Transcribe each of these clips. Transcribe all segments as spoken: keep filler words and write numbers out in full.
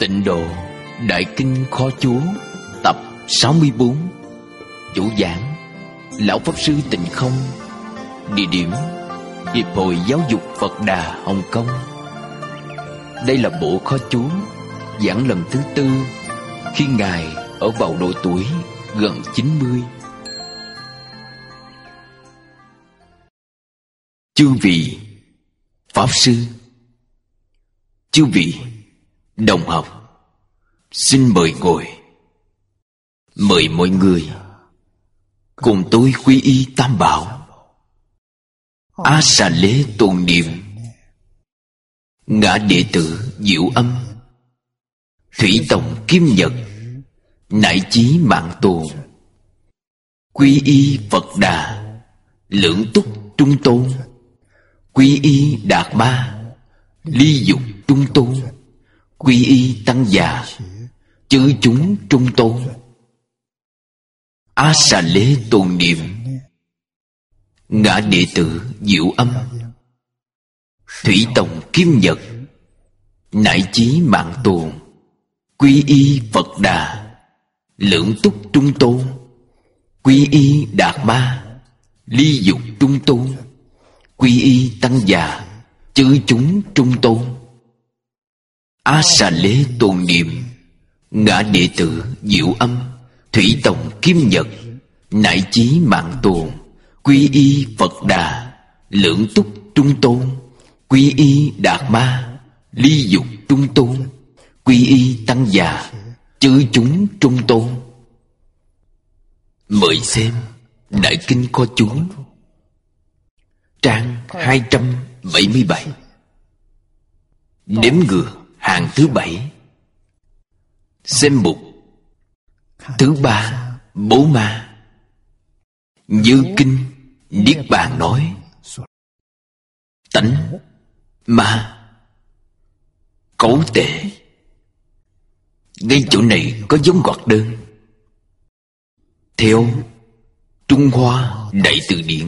Tịnh Độ Đại Kinh Kho Chú tập sáu mươi bốn. Chủ giảng Lão Pháp Sư Tịnh Không. Địa điểm Hiệp hội Giáo dục Phật Đà Hồng Kông. Đây là bộ kho chú giảng lần thứ tư khi Ngài ở vào độ tuổi gần chín mươi. Chư vị Pháp Sư, chư vị đồng học, xin mời ngồi. Mời mọi người cùng tôi quy y Tam Bảo, A Xà Lê tồn niệm, Ngã Đệ Tử Diệu Âm, Thủy Tòng Kim Nhật, Nại Chí Mạng Tồn, quy y Phật Đà, Lưỡng Túc Trung Tôn, quy y Đạt Ma, Ly Dục Trung Tôn, quy y Tăng Già, chư chúng Trung Tôn. A Xà Lê tồn niệm, Ngã Đệ Tử Diệu Âm, Thủy Tòng Kim Nhật, Nại Chí Mạng Tồn, quy y Phật Đà, Lưỡng Túc Trung Tôn, quy y Đạt Ma, Ly Dục Trung Tôn, quy y Tăng Già, chư chúng Trung Tôn. A Xà Lê tồn niệm, Ngã Đệ Tử Diệu Âm, Thủy Tòng Kim Nhật, Nại Chí Mạng Tồn, quy y Phật Đà, Lưỡng Túc Trung Tôn, quy y Đạt Ma, Ly Dục Trung Tôn, quy y Tăng Già, chư chúng Trung Tôn. Mời xem Đại Kinh Kho Chú, trang hai trăm bảy mươi bảy, đếm ngược hàng thứ bảy, xem mục thứ ba, Bố Ma. Như Kinh Niết Bàn nói: tánh ma cấu tệ. Ngay chỗ này có giống ngoặc đơn. Theo Trung Hoa Đại Từ Điển,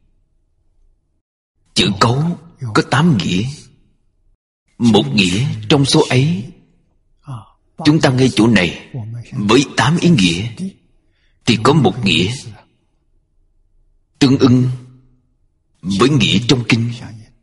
chữ cấu có tám nghĩa. Một nghĩa trong số ấy, chúng ta ngay chỗ này với tám ý nghĩa thì có một nghĩa tương ưng với nghĩa trong kinh,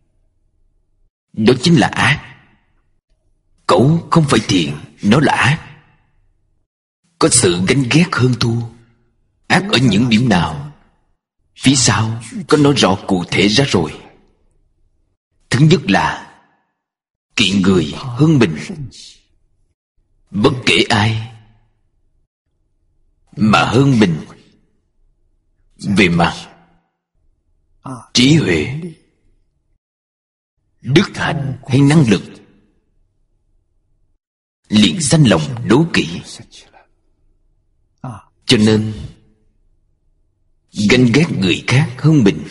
đó chính là ác. Cấu không phải thiện, nó là ác. Có sự ganh ghét hơn thua. Ác ở những điểm nào? Phía sau có nói rõ cụ thể ra rồi. Thứ nhất là kỵ người hơn mình. Bất kể ai mà hơn mình về mặt trí huệ, đức hạnh hay năng lực, liền sanh lòng đố kỵ. Cho nên ganh ghét người khác hơn mình.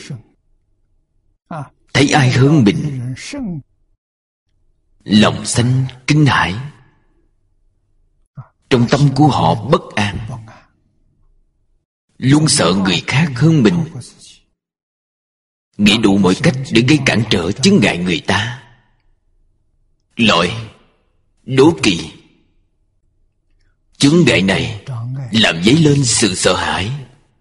Thấy ai hơn mình, lòng sanh kinh hãi. Trong tâm của họ bất an, luôn sợ người khác hơn mình, nghĩ đủ mọi cách để gây cản trở chướng ngại người ta. Loại đố kỵ chướng ngại này làm dấy lên sự sợ hãi,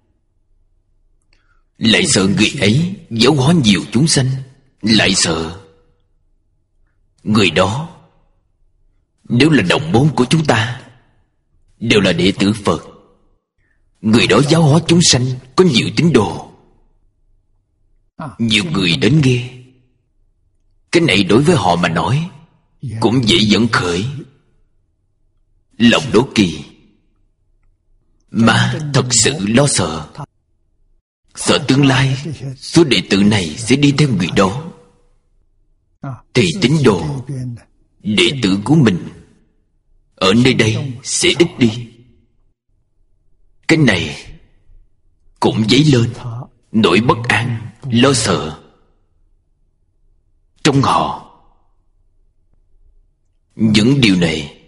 lại sợ người ấy giáo hóa nhiều chúng sanh, lại sợ người đó nếu là đồng môn của chúng ta, đều là đệ tử Phật, người đó giáo hóa chúng sanh có nhiều tín đồ, nhiều người đến nghe. Cái này đối với họ mà nói cũng dễ dẫn khởi lòng đố kỵ, mà thật sự lo sợ. Sợ tương lai số đệ tử này sẽ đi theo người đó, thì tín đồ đệ tử của mình ở nơi đây sẽ ít đi. Cái này cũng dấy lên nỗi bất an, lo sợ trong họ. Những điều này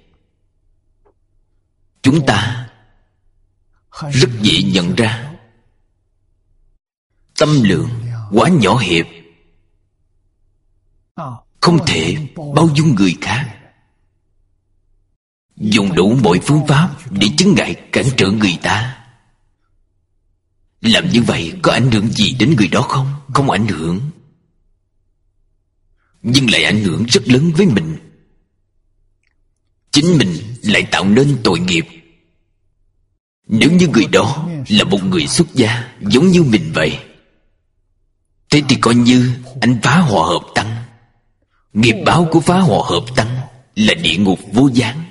chúng ta rất dễ nhận ra. Tâm lượng quá nhỏ hẹp, không thể bao dung người khác. dùng đủ mọi phương pháp để chướng ngại cản trở người ta. Làm như vậy có ảnh hưởng gì đến người đó không? Không ảnh hưởng. Nhưng lại ảnh hưởng rất lớn với mình. Chính mình lại tạo nên tội nghiệp. Nếu như người đó là một người xuất gia giống như mình vậy, thế thì coi như anh phá hòa hợp tăng. Nghiệp báo của phá hòa hợp tăng là địa ngục vô gián.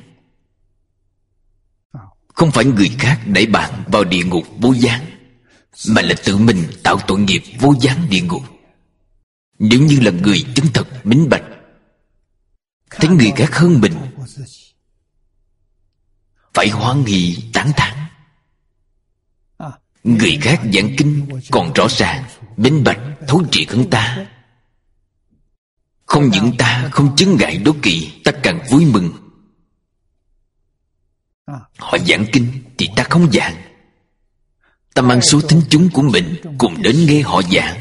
Không phải người khác đẩy bạn vào địa ngục vô gián, mà là tự mình tạo tội nghiệp vô gián địa ngục. Nếu như là người chân thật minh bạch, thấy người khác hơn mình, phải hoan hỉ tán thán. Người khác giảng kinh còn rõ ràng, minh bạch, thấu triệt hơn ta. Không những ta không chướng ngại đố kỵ, ta càng vui mừng. Họ giảng kinh thì ta không giảng. Ta mang số thính chúng của mình cùng đến nghe họ giảng.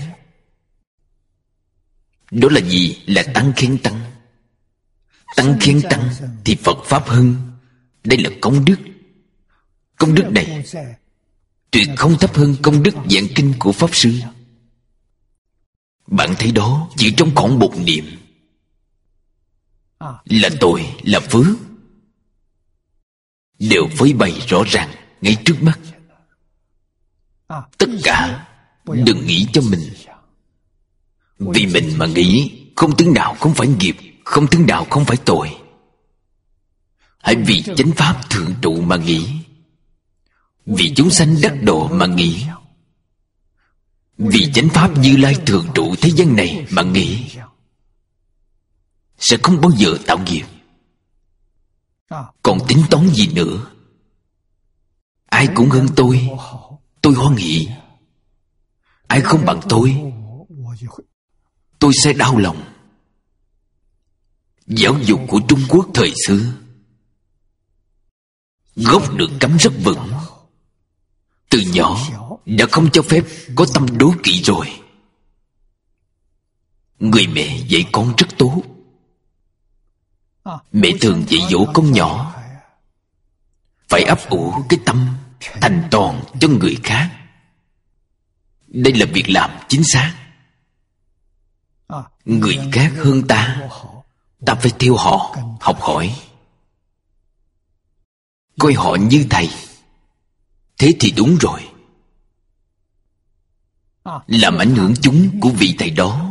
Đó là gì? Là tăng khen tăng. Tăng khen tăng thì Phật Pháp hưng. Đây là công đức. Công đức này tuyệt không thấp hơn công đức giảng kinh của Pháp Sư. Bạn thấy đó, chỉ trong khoảng một niệm là tội, là phước, đều phơi bày rõ ràng ngay trước mắt. Tất cả đừng nghĩ cho mình. Vì mình mà nghĩ, không thứ nào không phải nghiệp, không thứ nào không phải tội. Hãy vì chánh pháp thượng trụ mà nghĩ, vì chúng sanh đắc độ mà nghĩ, vì chánh pháp Như Lai thường trụ thế gian này mà nghĩ, sẽ không bao giờ tạo nghiệp. Còn tính toán gì nữa? Ai cũng hơn tôi, tôi hoan hỷ. Ai không bằng tôi, tôi sẽ đau lòng. Giáo dục của Trung Quốc thời xưa, gốc được cắm rất vững. Từ nhỏ đã không cho phép có tâm đố kỵ rồi. Người mẹ dạy con rất tốt. Mẹ thường dạy dỗ con nhỏ phải ấp ủ cái tâm thành toàn cho người khác. Đây là việc làm chính xác. Người khác hơn ta, ta phải theo họ, học hỏi, coi họ như thầy. Thế thì đúng rồi. Làm ảnh hưởng chúng của vị thầy đó,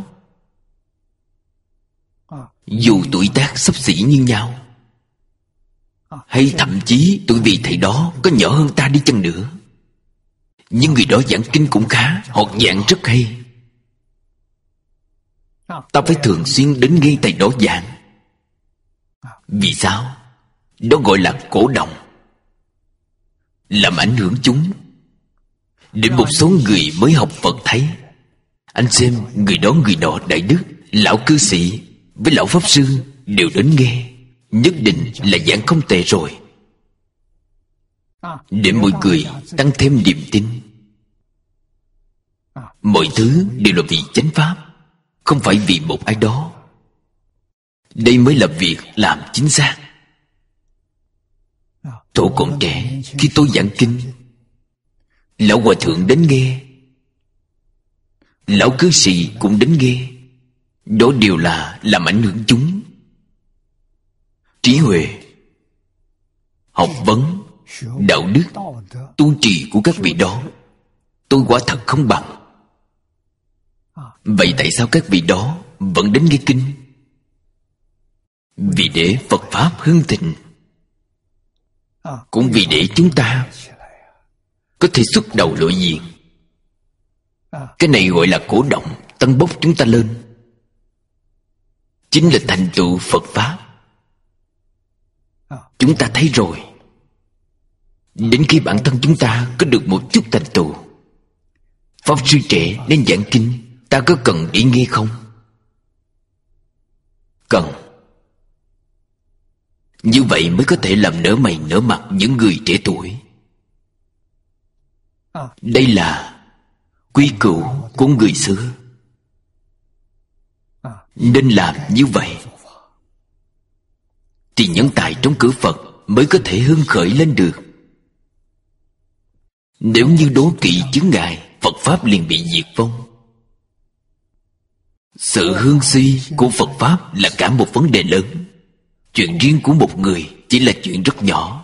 dù tuổi tác xấp xỉ như nhau, hay thậm chí tuổi vị thầy đó có nhỏ hơn ta đi chăng nữa, nhưng người đó giảng kinh cũng khá, họ giảng rất hay. Ta phải thường xuyên đến nghe thầy đó giảng. Vì sao? Đó gọi là cổ động, làm ảnh hưởng chúng. Để một số người mới học Phật thấy, anh xem người đó người nọ đại đức, lão cư sĩ với lão pháp sư đều đến nghe, nhất định là giảng không tệ rồi. Để mọi người tăng thêm niềm tin. Mọi thứ đều là vì chánh pháp, không phải vì một ai đó. Đây mới là việc làm chính xác. Tổ còn trẻ, khi tôi giảng kinh, lão hòa thượng đến nghe, lão cư sĩ cũng đến nghe. Đó đều là làm ảnh hưởng chúng. Trí huệ, học vấn, đạo đức, tu trì của các vị đó, tôi quả thật không bằng. Vậy tại sao các vị đó vẫn đến nghe kinh? Vì để Phật Pháp hưng thịnh, cũng vì để chúng ta có thể xuất đầu lộ diện. Cái này gọi là cổ động, tân bốc chúng ta lên, chính là thành tựu Phật Pháp. Chúng ta thấy rồi, đến khi bản thân chúng ta có được một chút thành tựu, pháp sư trẻ nên giảng kinh, ta có cần đi nghe không? Cần. Như vậy mới có thể làm nở mày nở mặt những người trẻ tuổi. Đây là quy củ của người xưa, nên làm như vậy thì nhân tài trong cửa Phật mới có thể hưng khởi lên được. Nếu như đố kỵ chướng ngại, Phật Pháp liền bị diệt vong. Sự hương suy của Phật Pháp là cả một vấn đề lớn. Chuyện riêng của một người chỉ là chuyện rất nhỏ,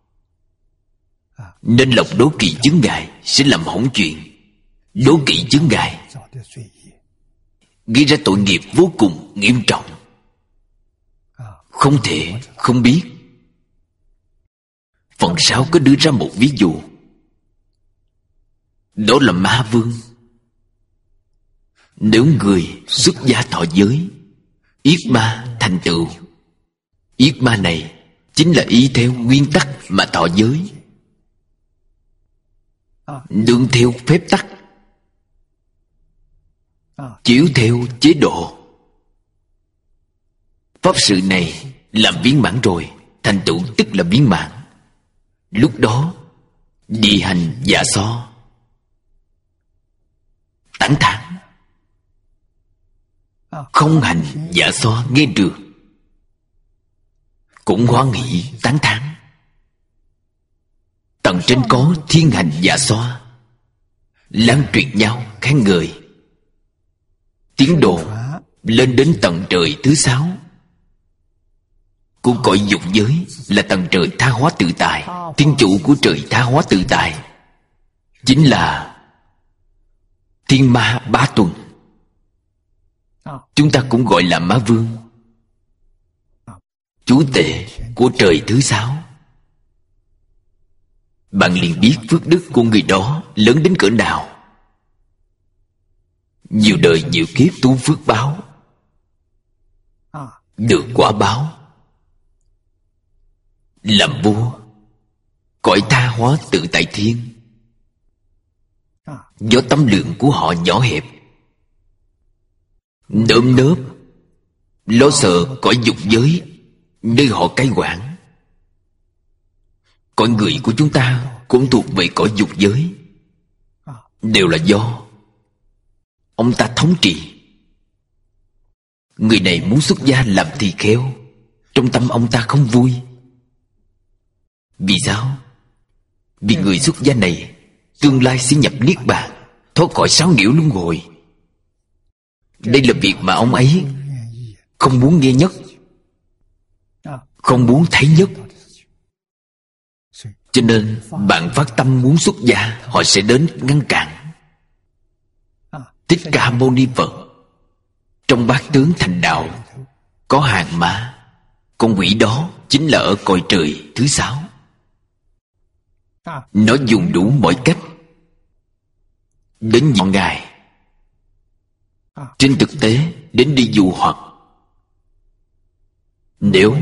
nên lòng đố kỵ chướng ngại sẽ làm hỏng chuyện. Đố kỵ chướng ngại gây ra tội nghiệp vô cùng nghiêm trọng, không thể không biết. Phần sau có đưa ra một ví dụ, đó là Ma Vương. Nếu người xuất gia thọ giới, yết ma thành tựu. Yết ma này chính là ý theo nguyên tắc mà thọ giới, nương theo phép tắc, chiếu theo chế độ. Pháp sự này làm viên mãn rồi, thành tựu tức là viên mãn. Lúc đó đi hành dạ so, tán thán. Không hành dạ so nghe được, cũng hoan hỷ tán thán. Tầng trên có thiên hành dạ xoa, lan truyền nhau khen ngợi. Tiến độ lên đến tầng trời thứ sáu của cõi dục giới là tầng trời tha hóa tự tại. Thiên chủ của trời tha hóa tự tại chính là thiên ma ba tuần. Chúng ta cũng gọi là Ma Vương, chúa tể của trời thứ sáu. Bạn liền biết phước đức của người đó lớn đến cỡ nào. Nhiều đời nhiều kiếp tu phước báo, được quả báo. Làm vua cõi tha hóa tự tại thiên. Do tâm lượng của họ nhỏ hẹp, nơm nớp lo sợ cõi dục giới nơi họ cai quản. Cõi người của chúng ta cũng thuộc về cõi dục giới, đều là do ông ta thống trị. Người này muốn xuất gia làm tỳ kheo, trong tâm ông ta không vui. Vì sao? Vì người xuất gia này tương lai sẽ nhập niết bàn, thoát khỏi sáu nhiễu luân hồi. Đây là việc mà ông ấy không muốn nghe nhất, không muốn thấy nhất. Cho nên bạn phát tâm muốn xuất gia, họ sẽ đến ngăn cản. Thích Ca Mâu Ni Phật trong bát tướng thành đạo có hàng ma. Con quỷ đó chính là ở cõi trời thứ sáu. Nó dùng đủ mọi cách đến dọn ngài. Trên thực tế đến đi dụ hoặc. Nếu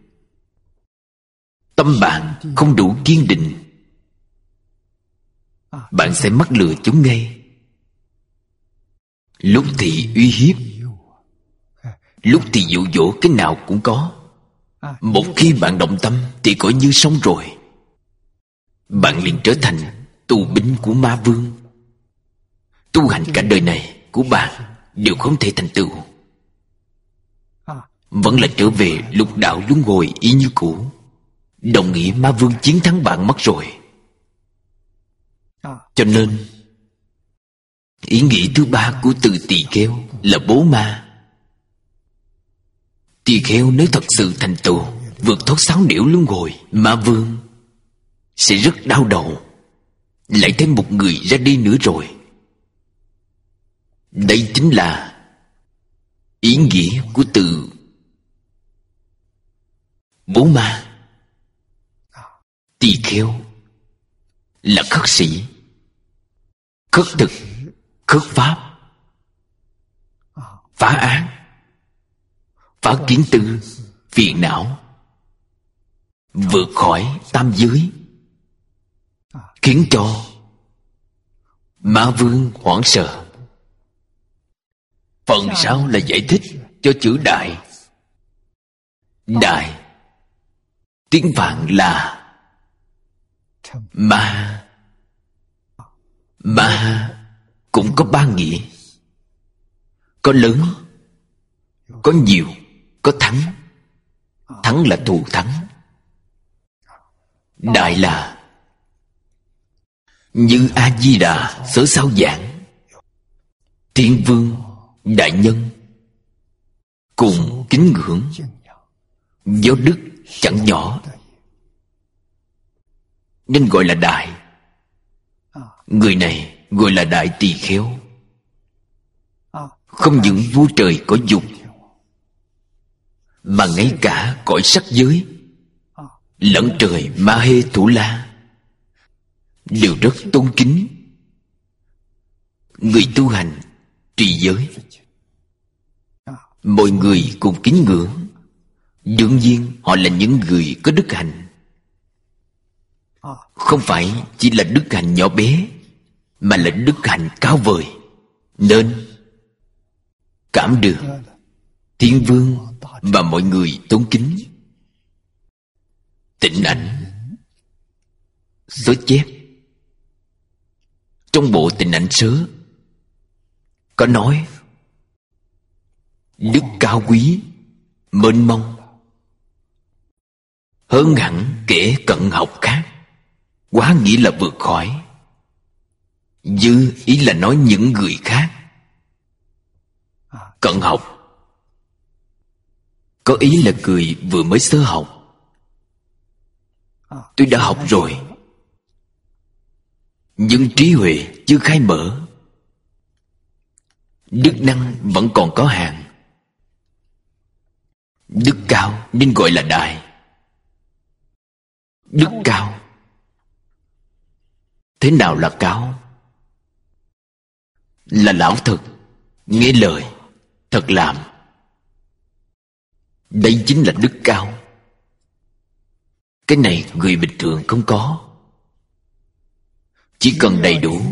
tâm bạn không đủ kiên định, bạn sẽ mắc lừa chúng ngay. Lúc thì uy hiếp, lúc thì dụ dỗ, cái nào cũng có. Một khi bạn động tâm thì coi như xong rồi. Bạn liền trở thành tù binh của Ma Vương. Tu hành cả đời này của bạn đều không thể thành tựu, vẫn là trở về lục đạo luân hồi y như cũ. Đồng nghĩa Ma Vương chiến thắng bạn mất rồi. Cho nên ý nghĩa thứ ba của từ tỳ kheo là bố ma. Tỳ kheo nếu thật sự thành tựu vượt thoát sáu nẻo luân hồi, Ma Vương sẽ rất đau đầu. Lại thêm một người ra đi nữa rồi. Đây chính là ý nghĩa của từ bố ma. Tỳ kheo là khất sĩ, khất thực, khất pháp, phá án, phá kiến tư, phiền não, vượt khỏi tam giới, khiến cho Ma Vương hoảng sợ. Phần sau là giải thích cho chữ đại. Đại tiếng Phạn là Ma. Ma cũng có ba nghĩa: có lớn, có nhiều, có thắng. Thắng là thù thắng, đại là như A Di Đà sớ sao giảng, Thiên Vương đại nhân cùng kính ngưỡng, do đức chẳng nhỏ nên gọi là đại. Người này gọi là đại tỳ kheo. Không những vua trời có dục, mà ngay cả cõi sắc giới lẫn trời Ma Hê Thủ La đều rất tôn kính người tu hành trì giới. Mọi người cùng kính ngưỡng. Đương nhiên họ là những người có đức hạnh, không phải chỉ là đức hạnh nhỏ bé, mà là đức hạnh cao vời, nên cảm được Thiên Vương và mọi người tôn kính. Tịnh Ảnh Sớ chép trong bộ Tịnh Ảnh Sớ có nói: đức cao quý mênh mông, hơn hẳn kẻ cận học khác. Quá nghĩa là vượt khỏi. Dư ý là nói những người khác. Cận học có ý là người vừa mới sơ học. Tôi đã học rồi, nhưng trí huệ chưa khai mở, đức năng vẫn còn có hạn. Đức cao nên gọi là đại. Đức cao thế nào là cao? Là lão thực, nghe lời, thật làm. Đây chính là đức cao. Cái này người bình thường không có. Chỉ cần đầy đủ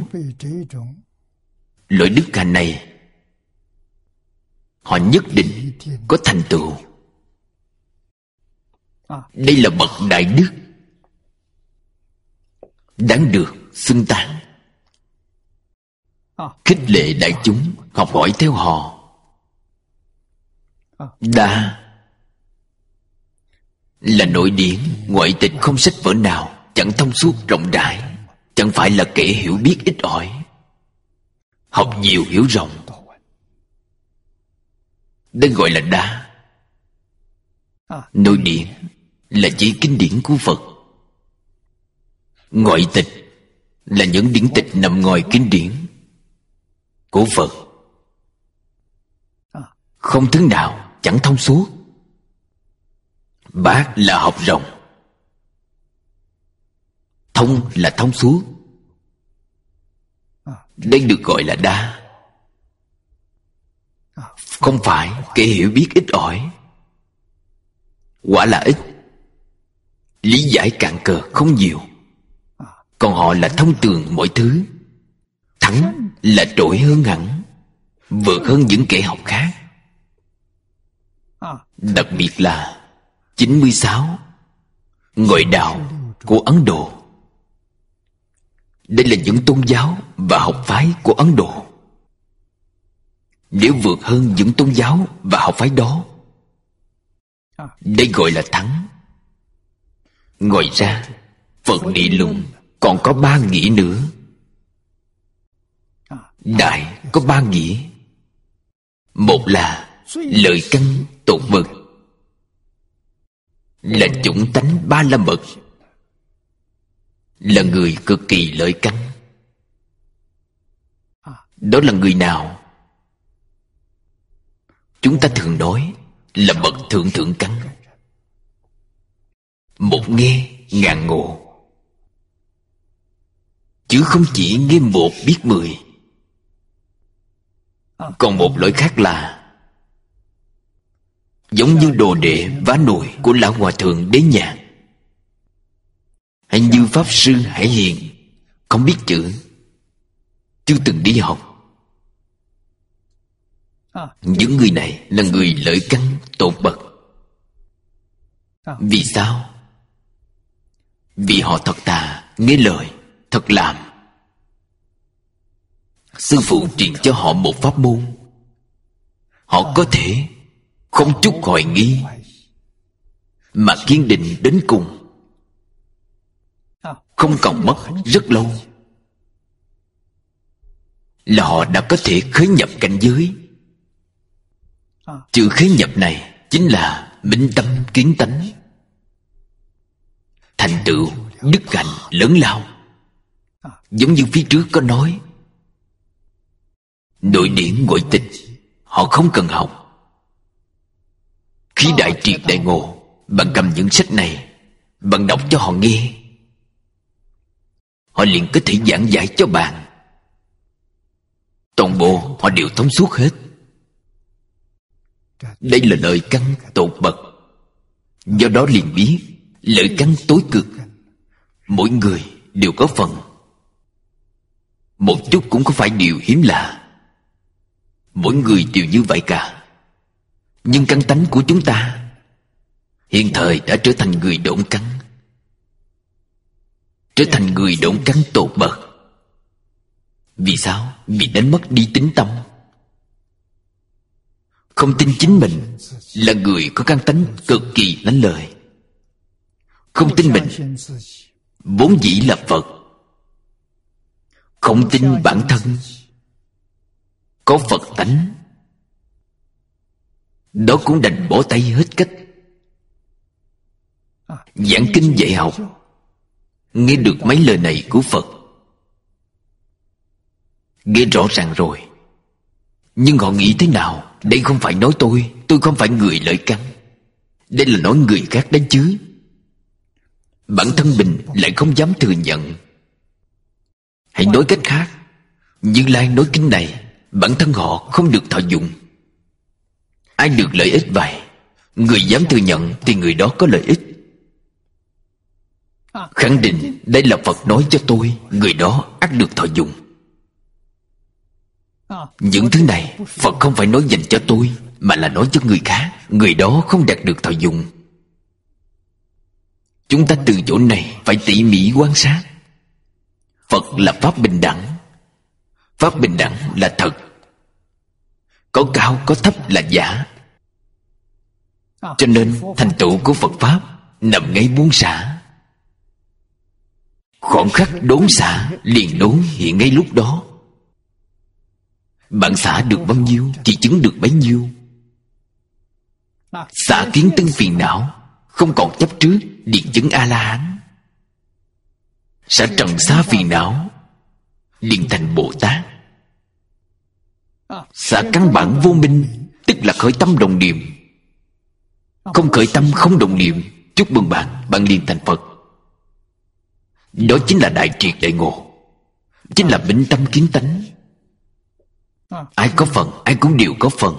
loại đức hạnh này, họ nhất định có thành tựu. Đây là bậc đại đức, đáng được xưng tán, khích lệ đại chúng học hỏi theo họ. Đa là nội điển, ngoại tịch không sách vở nào, chẳng thông suốt rộng rãi, chẳng phải là kẻ hiểu biết ít ỏi. Học nhiều hiểu rộng, đây gọi là đa. Nội điển là chỉ kinh điển của Phật. Ngoại tịch là những điển tịch nằm ngoài kinh điển của Phật, không thứ nào chẳng thông suốt. Bát là học rộng, thông là thông suốt. Đây được gọi là đa. Không phải kẻ hiểu biết ít ỏi, quả là ít, lý giải cạn cờ không nhiều. Còn họ là thông tường mọi thứ, thắng là trội hơn hẳn, vượt hơn những kẻ học khác. Đặc biệt là chín mươi sáu ngoại đạo của Ấn Độ. Đây là những tôn giáo và học phái của Ấn Độ. Nếu vượt hơn những tôn giáo và học phái đó, đây gọi là thắng. Ngoài ra, Phật nghị luận còn có ba nghĩa nữa. Đại có ba nghĩa. Một là lợi căn tột bậc, là chủng tánh ba la mật, là người cực kỳ lợi căn. Đó là người nào? Chúng ta thường nói là bậc thượng thượng căn. Một nghe ngàn ngộ, chứ không chỉ nghe một biết mười. Còn một loại khác là giống như đồ đệ vá nồi của lão hòa thượng Đế Nhàn, hay như pháp sư Hải Hiền, không biết chữ, chưa từng đi học. Những người này là người lợi căn tột bậc. Vì sao? Vì họ thật thà, nghe lời, thật làm. Sư phụ truyền cho họ một pháp môn, họ có thể không chút hoài nghi mà kiên định đến cùng. không còn mất rất lâu là họ đã có thể khởi nhập cảnh giới. Chữ khởi nhập này chính là minh tâm kiến tánh, thành tựu đức hạnh lớn lao. Giống như phía trước có nói, nội điển ngoại tịch họ không cần học. Khi đại triệt đại ngộ, bạn cầm những sách này, bạn đọc cho họ nghe, họ liền có thể giảng giải cho bạn. Toàn bộ họ đều thông suốt hết. Đây là lời căn tột bậc. Do đó liền biết lợi căn tối cực, mỗi người đều có phần. Một chút cũng không phải điều hiếm lạ, mỗi người đều như vậy cả. Nhưng căn tánh của chúng ta hiện thời đã trở thành người độn căn, trở thành người độn căn tột bậc. Vì sao? Vì đánh mất đi tính tâm. Không tin chính mình là người có căn tánh cực kỳ lánh lợi. Không tin mình vốn dĩ là Phật. Không tin bản thân có Phật tánh, đó cũng đành bỏ tay hết cách. Giảng kinh dạy học, nghe được mấy lời này của Phật, nghe rõ ràng rồi, nhưng họ nghĩ thế nào? Đây không phải nói tôi, tôi không phải người lợi căn, đây là nói người khác đấy chứ. Bản thân mình lại không dám thừa nhận. Hãy nói cách khác, Như Lai nói kinh này, bản thân họ không được thọ dụng. Ai được lợi ích vậy? Người dám thừa nhận thì người đó có lợi ích. Khẳng định đây là Phật nói cho tôi, người đó ắt được thọ dụng. Những thứ này Phật không phải nói dành cho tôi, mà là nói cho người khác, người đó không đạt được thọ dụng. Chúng ta từ chỗ này phải tỉ mỉ quan sát. Phật là pháp bình đẳng. Pháp bình đẳng là thật. Có cao có thấp là giả. Cho nên thành tựu của Phật Pháp nằm ngay buông xả. Khoảng khắc đốn xả liền đốn hiện ngay lúc đó. Bạn xả được bao nhiêu thì chứng được bấy nhiêu. Xả kiến tư phiền não, không còn chấp trước, liền chứng A-la-hán. Xả trần xá phiền não, liền thành Bồ Tát. Xả căn bản vô minh, tức là khởi tâm đồng niệm. Không khởi tâm không đồng niệm, chúc mừng bạn, bạn liền thành Phật. Đó chính là đại triệt đại ngộ, chính là minh tâm kiến tánh. Ai có phần, ai cũng đều có phần.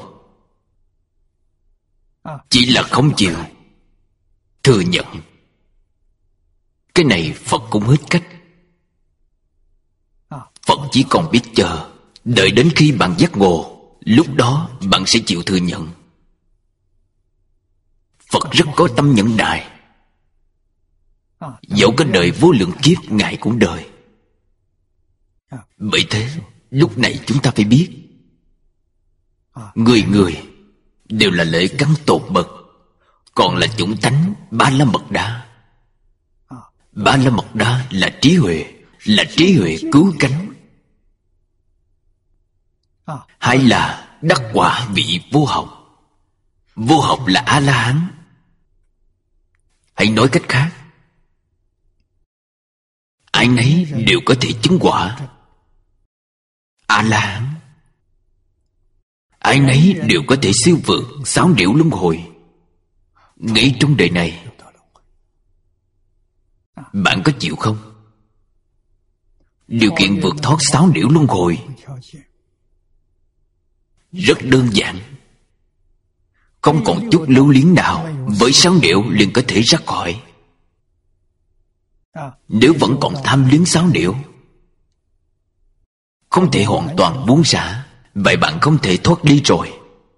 Chỉ là không chịu thừa nhận. Cái này Phật cũng hết cách. Phật chỉ còn biết chờ, đợi đến khi bạn giác ngộ, lúc đó bạn sẽ chịu thừa nhận. Phật rất có tâm nhẫn nại. Dẫu có đời vô lượng kiếp, Ngài cũng đợi. Bởi thế lúc này chúng ta phải biết, người người đều là lợi căn tột bậc, còn là chủng tánh Ba La Mật Đa. Ba La Mật Đa là trí huệ, là trí huệ cứu cánh, hay là đắc quả vị vô học. Vô học là A-la-hán. Hãy nói cách khác, ai nấy đều có thể chứng quả A-la-hán. Ai nấy đều có thể siêu vượt sáu điểu luân hồi. Ngay trong đời này, bạn có chịu không? Điều kiện vượt thoát sáu điểu luân hồi rất đơn giản. Không còn chút lưu luyến nào, với sáu điểu liền có thể ra khỏi. Nếu vẫn còn tham luyến sáu điểu, không thể hoàn toàn buông xả, vậy bạn không thể thoát đi rồi.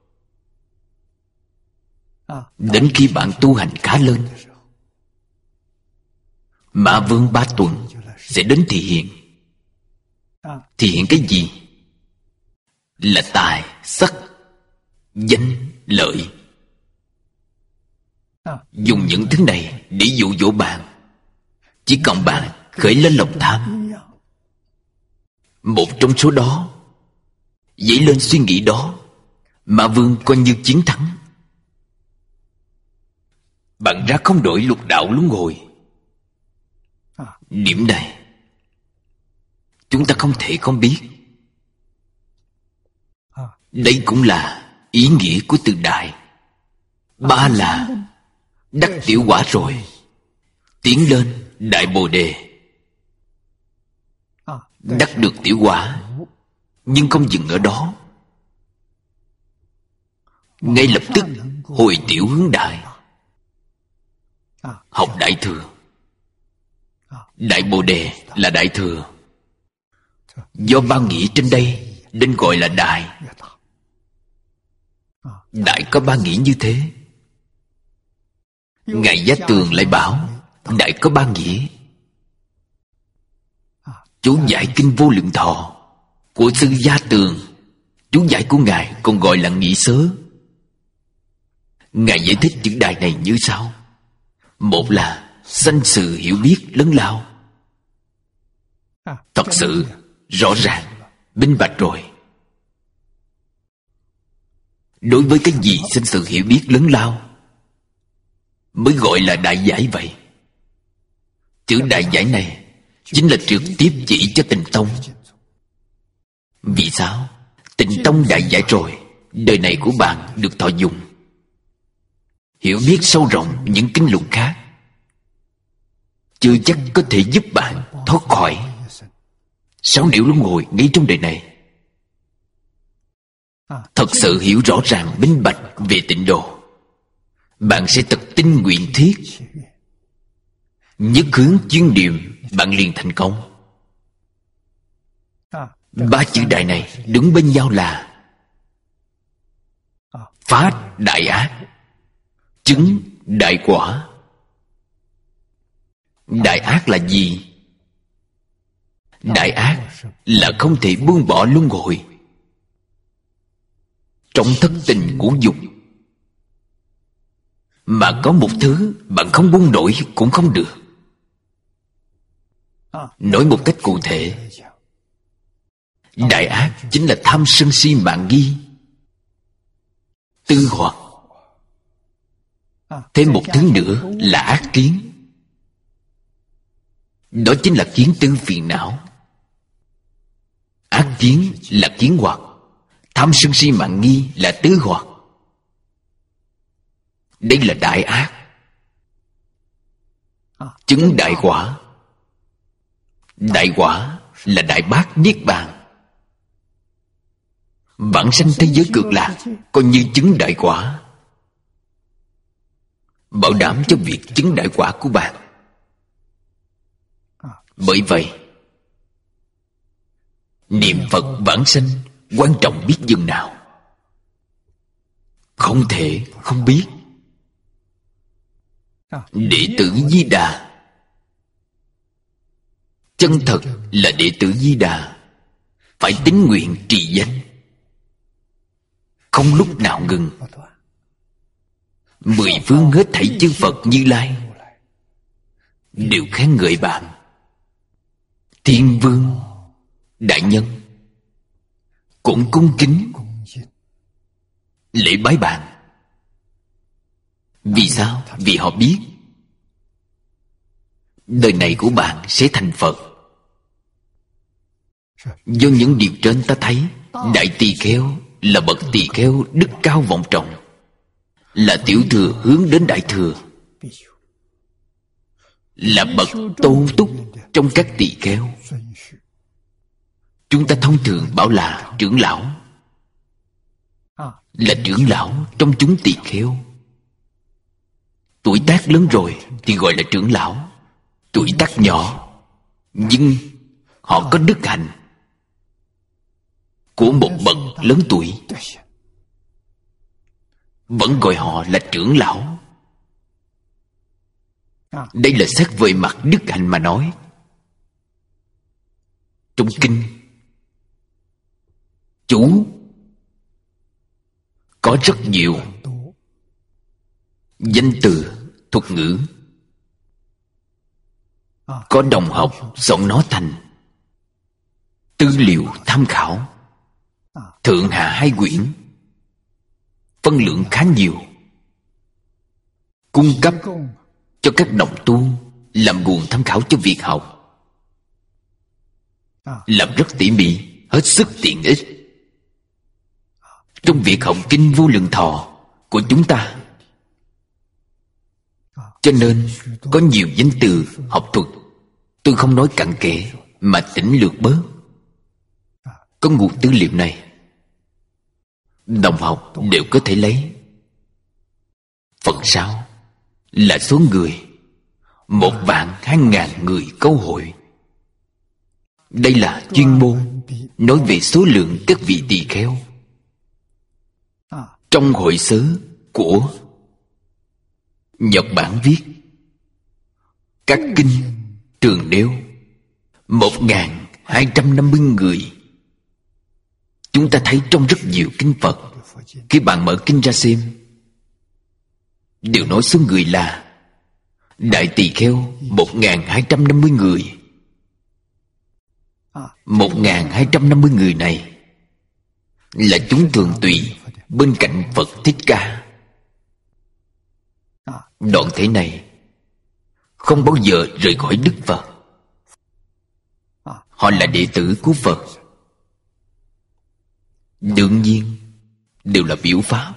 Đến khi bạn tu hành khá lên, Mã Vương Ba Tuần sẽ đến thị hiện. Thị hiện cái gì? Là tài, sắc, danh, lợi. Dùng những thứ này để dụ dỗ bạn. Chỉ cần bạn khởi lên lòng tham. Một trong số đó dấy lên suy nghĩ đó, Mã Vương coi như chiến thắng. Bạn ra không đổi lục đạo luân hồi. Điểm này chúng ta không thể không biết. Đây cũng là ý nghĩa của từ đại. Ba là đắc tiểu quả rồi, tiến lên đại bồ đề. Đắc được tiểu quả, nhưng không dừng ở đó, ngay lập tức hồi tiểu hướng đại. Học đại thừa. Đại bồ đề là đại thừa. Do ba nghĩa trên đây nên gọi là đại. Đại có ba nghĩa như thế. Ngài Giá Tường lại bảo đại có ba nghĩa. Chú giải kinh Vô Lượng Thọ của sư Giá Tường, chú giải của ngài còn gọi là nghĩa sớ. Ngài giải thích chữ đại này như sau: một là sanh sự hiểu biết lớn lao, thật sự rõ ràng minh bạch rồi. Đối với cái gì sanh sự hiểu biết lớn lao mới gọi là đại giải vậy. Chữ đại giải này chính là trực tiếp chỉ cho Tịnh Tông. Vì sao? Tịnh Tông đại giải rồi, đời này của bạn được thọ dụng, hiểu biết sâu rộng những kinh luận khác, chưa chắc có thể giúp bạn thoát khỏi sáu nẻo luân hồi ngay trong đời này. Thật sự hiểu rõ ràng minh bạch về tịnh độ, bạn sẽ thật tinh nguyện thiết, nhất hướng chuyên niệm, bạn liền thành công. Ba chữ đại này đứng bên nhau là phá đại ác, chứng đại quả. Đại ác là gì? Đại ác là không thể buông bỏ luân hồi. Trong thất tình của dục mà có một thứ bạn không buông nổi cũng không được. Nói một cách cụ thể, đại ác chính là tham sân si mạng nghi, tư hoặc. Thêm một thứ nữa là ác kiến. Đó chính là kiến tư phiền não. Ác kiến là kiến hoặc, tham sân si mạng nghi là tứ hoặc. Đây là đại ác. Chứng đại quả. Đại quả là đại bát niết bàn. Vãng sanh thế giới cực lạc coi như chứng đại quả, bảo đảm cho việc chứng đại quả của bạn. Bởi vậy niệm Phật vãng sanh quan trọng biết dừng nào, không thể không biết. Đệ tử Di Đà, chân thật là đệ tử Di Đà, phải tín nguyện trì danh, không lúc nào ngừng. Mười phương hết thảy chư Phật Như Lai đều khen ngợi bạn. Thiên vương đại nhân cũng cung kính lễ bái bạn. Vì sao? Vì họ biết đời này của bạn sẽ thành Phật. Do những điều trên ta thấy, đại tỳ kheo là bậc tỳ kheo đức cao vọng trọng, là tiểu thừa hướng đến đại thừa, là bậc tôn túc trong các tỳ kheo. Chúng ta thông thường bảo là trưởng lão, là trưởng lão trong chúng tỳ kheo. Tuổi tác lớn rồi thì gọi là trưởng lão. Tuổi tác nhỏ nhưng họ có đức hạnh của một bậc lớn tuổi, vẫn gọi họ là trưởng lão. Đây là xét về mặt đức hạnh mà nói. Trong kinh chú có rất nhiều danh từ thuật ngữ. có đồng học soạn nó thành tư liệu tham khảo, thượng hạ hai quyển, phân lượng khá nhiều, cung cấp cho các đồng tu làm nguồn tham khảo cho việc học, làm rất tỉ mỉ, hết sức tiện ích trong việc học kinh Vô Lượng Thọ của chúng ta. Cho nên có nhiều danh từ học thuật tôi không nói cặn kẽ mà tỉnh lược bớt. Có nguồn tư liệu này, đồng học đều có thể lấy. Phật sao là số người một vạn hai ngàn người câu hội. Đây là chuyên môn nói về số lượng các vị tỳ kheo. Trong hội sớ của Nhật Bản viết, các kinh thường nêu một ngàn hai trăm năm mươi người. Chúng ta thấy trong rất nhiều kinh Phật, khi bạn mở kinh ra xem, đều nói số người là đại tỳ kheo một ngàn hai trăm năm mươi người. Một ngàn hai trăm năm mươi người này là chúng thường tùy bên cạnh Phật Thích Ca. Đoạn thể này không bao giờ rời khỏi Đức Phật. Họ là đệ tử của Phật. Đương nhiên đều là biểu pháp.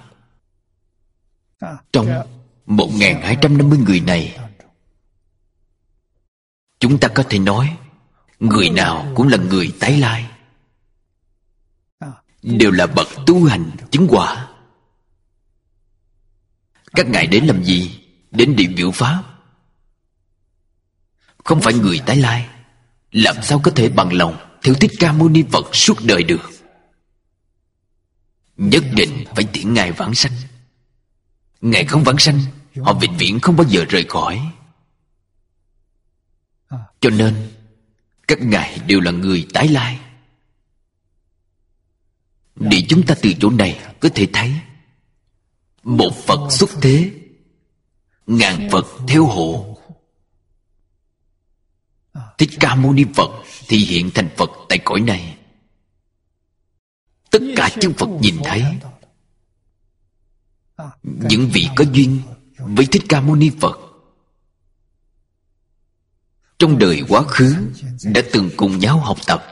Trong một ngàn hai trăm năm mươi người này, chúng ta có thể nói người nào cũng là người tái lai, đều là bậc tu hành chứng quả. Các ngài đến làm gì? Đến để biểu pháp. Không phải người tái lai, làm sao có thể bằng lòng theo Thích Ca Mâu Ni Phật suốt đời được? Nhất định phải tiễn ngài vãng sanh. Ngài không vãng sanh, họ vĩnh viễn không bao giờ rời khỏi. Cho nên các ngài đều là người tái lai. Để chúng ta từ chỗ này có thể thấy, một Phật xuất thế, ngàn Phật theo hộ. Thích Ca Mâu Ni Phật thì hiện thành Phật tại cõi này. Tất cả chư Phật nhìn thấy. Những vị có duyên với Thích Ca Mâu Ni Phật trong đời quá khứ đã từng cùng nhau học tập,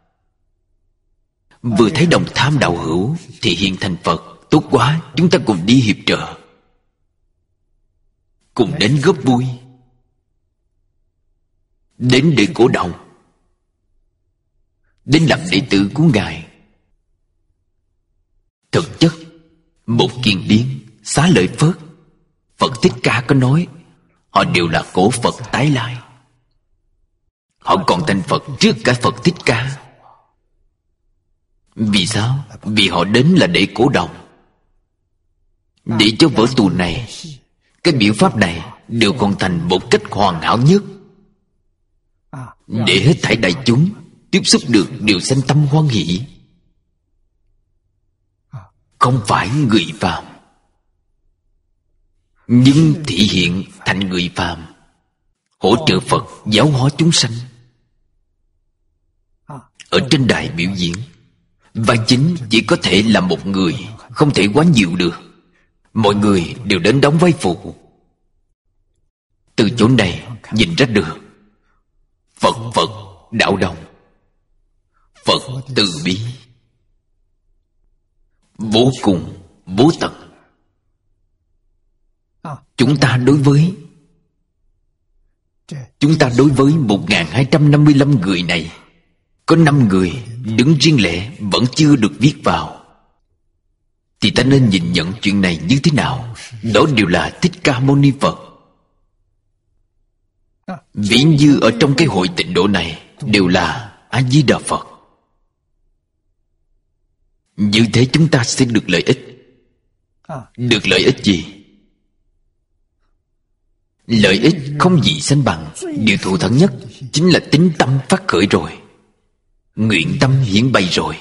vừa thấy đồng tham đạo hữu thì hiện thành Phật. Tốt quá, chúng ta cùng đi hiệp trợ, cùng đến góp vui, đến để cổ động, đến làm đệ tử của ngài. Thực chất một Kiền Liên, Xá Lợi Phất, Phật Thích Ca có nói họ đều là cổ Phật tái lai. Họ còn thành Phật trước cả Phật Thích Ca. Vì sao? Vì họ đến là để cổ động, để cho vở tuồng này, cái biểu pháp này đều còn thành một cách hoàn hảo nhất, để hết thảy đại chúng tiếp xúc được đều sanh tâm hoan hỷ. Không phải người phàm, nhưng thị hiện thành người phàm, hỗ trợ Phật giáo hóa chúng sanh. Ở trên đài biểu diễn, vai chính chỉ có thể là một người, không thể quá nhiều được. Mọi người đều đến đóng vai phụ. Từ chỗ này nhìn ra được Phật Phật đạo đồng, Phật từ bi, vô cùng vô tận. Chúng ta đối với Chúng ta đối với một nghìn hai trăm năm mươi lăm người này, có năm người đứng riêng lẻ vẫn chưa được viết vào, thì ta nên nhìn nhận chuyện này như thế nào? Đó đều là Thích Ca Mâu Ni Phật. Ví như ở trong cái hội tịnh độ này đều là A Di Đà Phật. Như thế chúng ta sẽ được lợi ích. Được lợi ích gì? Lợi ích không gì sánh bằng. Điều thù thắng nhất chính là tính tâm phát khởi rồi, nguyện tâm hiển bày rồi,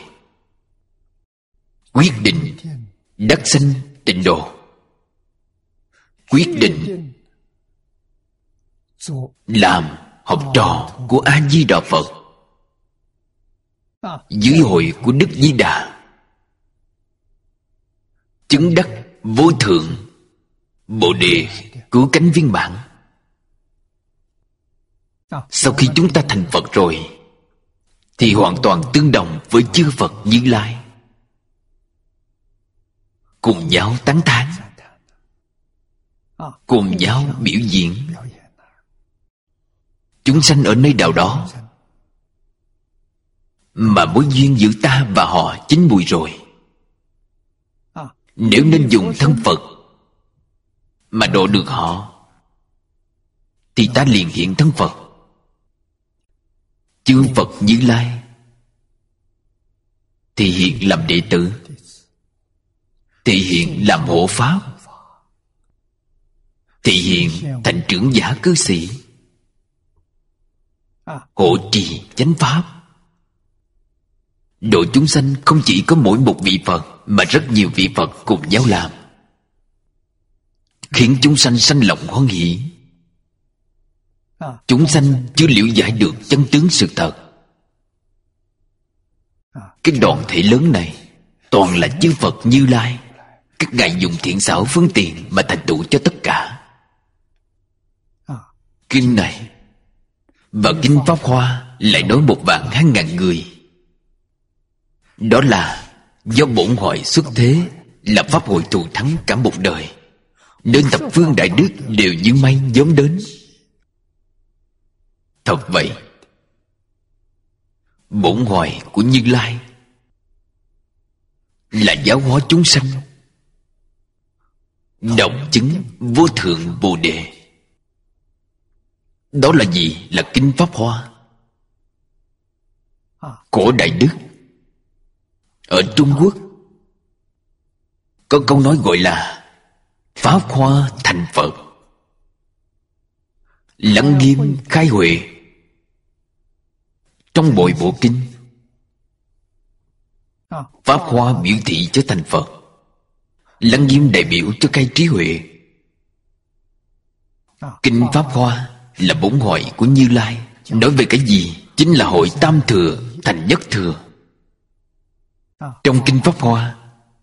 quyết định đắc sanh tịnh độ, quyết định làm học trò của A Di Đà Phật, dưới hội của Đức Di Đà, chứng đắc vô thượng Bồ Đề cứu cánh viên mãn. Sau khi chúng ta thành Phật rồi thì hoàn toàn tương đồng với chư Phật Như Lai, cùng nhau tán thán, cùng nhau biểu diễn. Chúng sanh ở nơi nào đó mà mối duyên giữa ta và họ chín mùi rồi, nếu nên dùng thân Phật mà độ được họ thì ta liền hiện thân Phật. Chư Phật Như Lai thì hiện làm đệ tử, thì hiện làm hộ pháp, thì hiện thành trưởng giả cư sĩ, hộ trì chánh pháp. Độ chúng sanh không chỉ có mỗi một vị Phật, mà rất nhiều vị Phật cùng nhau làm, khiến chúng sanh sanh lòng hoan hỷ. Chúng sanh chưa liễu giải được chân tướng sự thật. Cái đoàn thể lớn này toàn là chư Phật Như Lai, các ngài dùng thiện xảo phương tiện mà thành tựu cho tất cả. Kinh này và kinh Pháp Hoa lại nói một vạn hai ngàn người. Đó là do bổn hội xuất thế, là pháp hội thù thắng cả một đời, nên thập phương đại đức đều như mây nhóm đến. Thật vậy, bổn hội của Như Lai là giáo hóa chúng sanh, đồng chứng vô thượng Bồ Đề. Đó là gì? Là kinh Pháp Hoa của Đại Đức. Ở Trung Quốc có câu nói gọi là Pháp Hoa thành Phật, Lăng Nghiêm khai huệ. Trong Bội Bộ Kinh, Pháp Hoa biểu thị cho thành Phật, Lăng Nghiêm đại biểu cho khai trí huệ. Kinh Pháp Hoa là bổn hội của Như Lai, nói về cái gì? Chính là hội tam thừa thành nhất thừa. Trong kinh Pháp Hoa,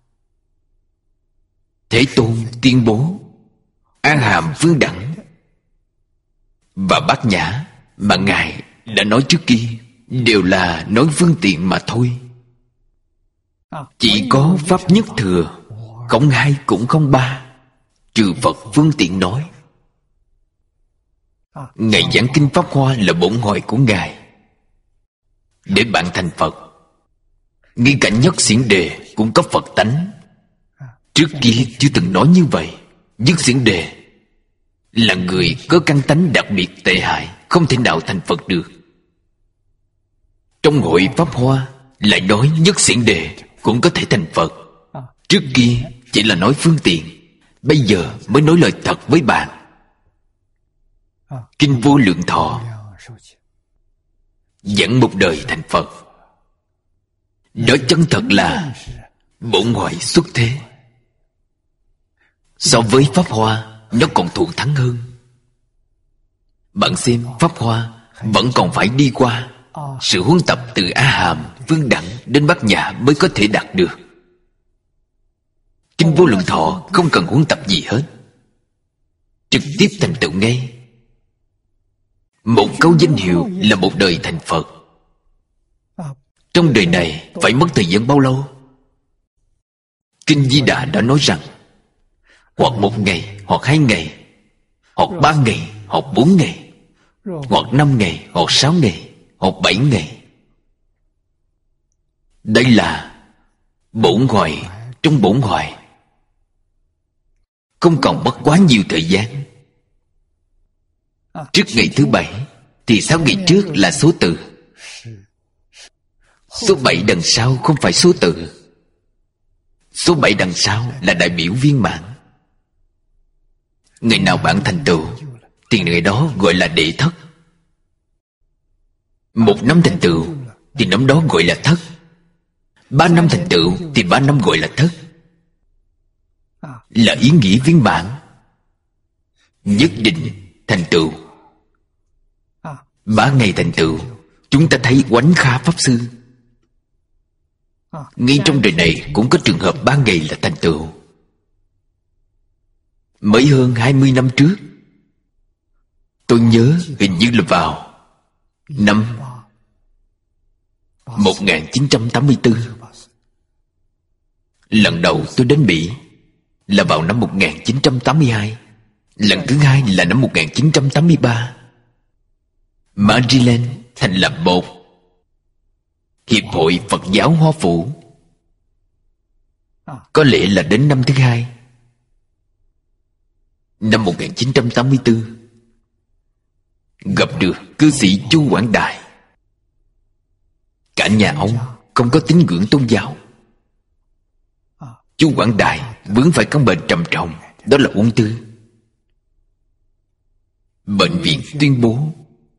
Thế Tôn tuyên bố An Hàm Phương Đẳng và Bát Nhã mà ngài đã nói trước kia đều là nói phương tiện mà thôi. Chỉ có Pháp nhất thừa, không hai cũng không ba, trừ Phật phương tiện nói. Ngài giảng kinh Pháp Hoa là bổn hội của ngài, để bạn thành Phật. Ngay cả Nhất Xiển Đề cũng có Phật tánh. Trước kia chưa từng nói như vậy. Nhất Xiển Đề là người có căn tánh đặc biệt tệ hại, không thể nào thành Phật được. Trong hội Pháp Hoa lại nói Nhất Xiển Đề cũng có thể thành Phật. Trước kia chỉ là nói phương tiện, bây giờ mới nói lời thật với bạn. Kinh Vô Lượng Thọ dẫn một đời thành Phật. Đó chân thật là bổn hội xuất thế. So với Pháp Hoa, nó còn thù thắng hơn. Bạn xem, Pháp Hoa vẫn còn phải đi qua sự huân tập từ A Hàm, Phương Đẳng đến Bát Nhã mới có thể đạt được. Kinh Vô Lượng Thọ không cần huân tập gì hết, trực tiếp thành tựu ngay. Một câu danh hiệu là một đời thành Phật. Trong đời này phải mất thời gian bao lâu? Kinh Di Đà đã nói rằng hoặc một ngày, hoặc hai ngày, hoặc ba ngày, hoặc bốn ngày, hoặc năm ngày, hoặc sáu ngày, hoặc bảy ngày. Đây là bổn hội trong bổn hội, không còn mất quá nhiều thời gian. Trước ngày thứ bảy thì sáu ngày trước là số tự, số bảy đằng sau không phải số tự. Số bảy đằng sau là đại biểu viên mãn. Ngày nào bạn thành tựu thì ngày đó gọi là đệ thất. Một năm thành tựu thì năm đó gọi là thất. Ba năm thành tựu thì ba năm gọi là thất. Là ý nghĩa viên mãn. Nhất định thành tựu Ba ngày thành tựu, chúng ta thấy Oánh Kha Pháp Sư ngay trong đời này cũng có trường hợp ba ngày là thành tựu. Mới hơn hai mươi năm trước, tôi nhớ hình như là vào năm một nghìn chín trăm tám mươi tư. Lần đầu tôi đến Mỹ là vào năm một nghìn chín trăm tám mươi hai. Lần thứ hai là năm một nghìn chín trăm tám mươi ba. Maryland thành lập một Hiệp hội Phật giáo Hoa Phủ. Có lẽ là đến năm thứ hai, năm một nghìn chín trăm tám mươi tư, gặp được cư sĩ Chu Quảng Đại. Cả nhà ông không có tín ngưỡng tôn giáo. Chu Quảng Đại vướng phải căn bệnh trầm trọng, đó là ung thư. Bệnh viện tuyên bố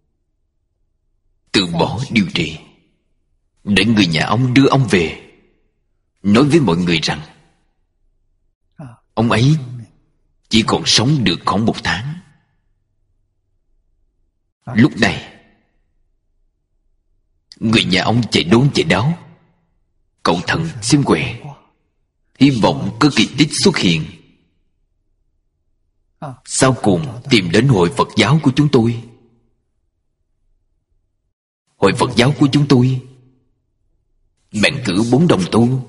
từ bỏ điều trị, để người nhà ông đưa ông về, nói với mọi người rằng ông ấy chỉ còn sống được khoảng một tháng. Lúc này người nhà ông chạy đốn chạy đáo, cầu thần xem quẻ, hy vọng có kỳ tích xuất hiện. Sau cùng tìm đến hội Phật giáo của chúng tôi. Hội Phật giáo của chúng tôi bèn cử bốn đồng tu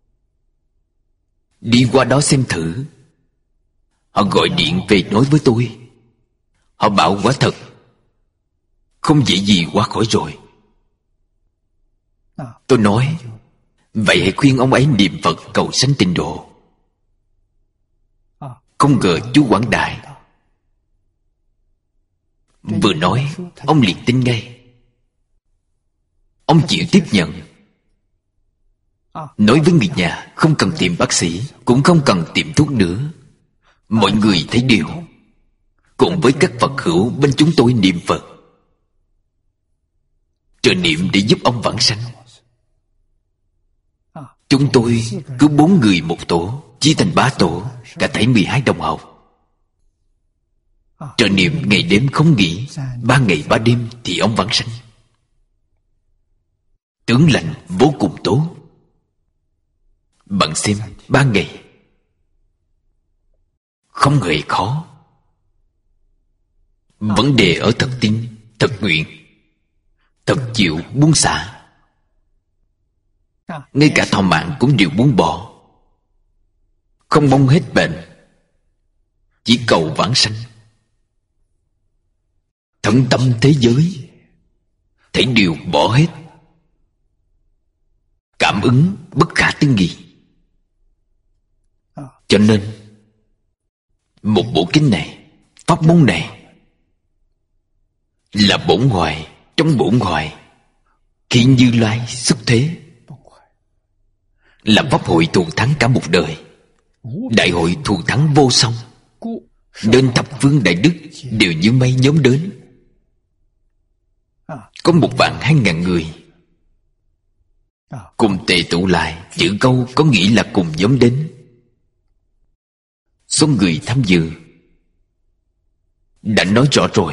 đi qua đó xem thử. Họ gọi điện về nói với tôi. Họ bảo quả thật không dễ gì qua khỏi rồi. Tôi nói, vậy hãy khuyên ông ấy niệm Phật cầu sanh tịnh độ. Không ngờ chú Quảng Đại vừa nói, ông liền tin ngay. Ông chịu tiếp nhận, nói với người nhà không cần tìm bác sĩ, cũng không cần tìm thuốc nữa. Mọi người thấy điều, cùng với các Phật hữu bên chúng tôi niệm Phật, trợ niệm để giúp ông vãng sanh. Chúng tôi cứ bốn người một tổ, chia thành ba tổ, cả thảy mười hai đồng học. Trợ niệm ngày đêm không nghỉ, ba ngày ba đêm thì ông vãng sanh. Tướng lành vô cùng tốt. Bạn xem, ba ngày không hề khó. Vấn đề ở thật tin, thật nguyện, thật chịu buông xả. Ngay cả thọ mạng cũng đều buông bỏ, không mong hết bệnh, chỉ cầu vãng sanh. Thân tâm thế giới thảy đều bỏ hết. Cảm ứng bất khả tư nghị. Cho nên một bộ kinh này, pháp môn này là bổn hoài trong bổn hoài, khi Như Lai xuất thế, là pháp hội thù thắng cả một đời, đại hội thù thắng vô song, nên thập phương đại đức đều như mây nhóm đến. Có một vạn hai ngàn người cùng tề tụ lại. Chữ câu có nghĩa là cùng nhóm đến. Số người tham dự đã nói rõ rồi.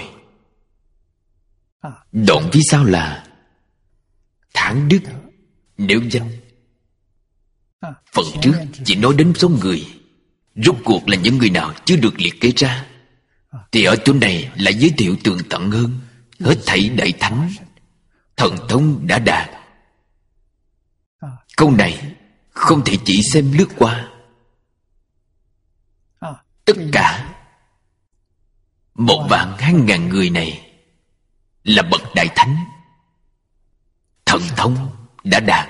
Đoạn phía sau là thắng đức nếu danh. Phần trước chỉ nói đến số người, rốt cuộc là những người nào chưa được liệt kê ra, thì ở chỗ này lại giới thiệu tường tận hơn. Hết thảy đại thánh, thần thông đã đạt. Câu này không thể chỉ xem lướt qua. Tất cả một vạn hai ngàn người này là bậc đại thánh, thần thông đã đạt.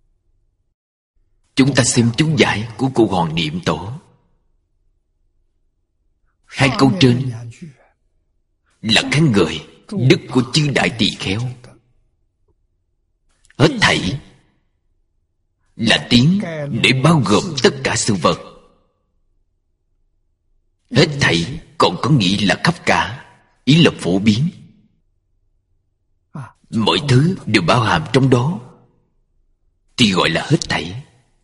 Chúng ta xem chú giải của cụ Hoàng Niệm Tổ. Hai câu trên là khen ngợi đức của chư đại tỳ kheo. Hết thảy là tiếng để bao gồm tất cả sự vật. Hết thảy còn có nghĩa là khắp cả, ý là phổ biến. Mọi thứ đều bao hàm trong đó, thì gọi là hết thảy.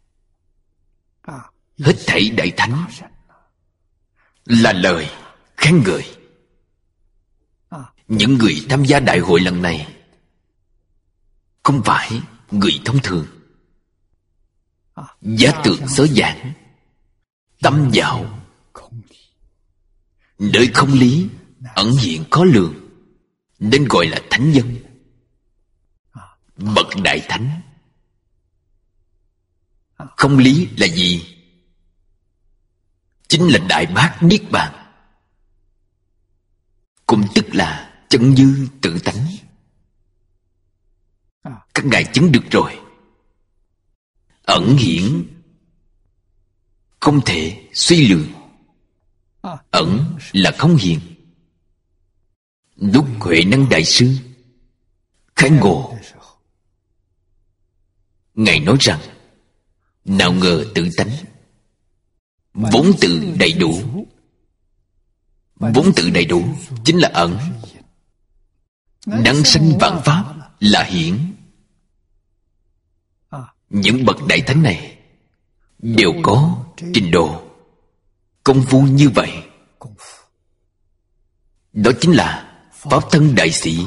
Hết thảy đại thánh là lời khen ngợi. Những người tham gia đại hội lần này không phải người thông thường. Giá tượng sớ giảng, tâm vào nơi không lý ẩn hiện khó lường, nên gọi là thánh nhân, bậc đại thánh. Không lý là gì? Chính là đại bác niết bàn, cũng tức là chân như tự tánh. Các ngài chứng được rồi. Ẩn hiển không thể suy lường. Ẩn là không hiện. Lúc Huệ Năng Đại Sư khai ngộ, ngài nói rằng nào ngờ tự tánh vốn tự đầy đủ. Vốn tự đầy đủ chính là ẩn. Đăng sanh vạn pháp là hiển. Những bậc đại thánh này đều có trình độ công phu như vậy. Đó chính là pháp thân đại sĩ,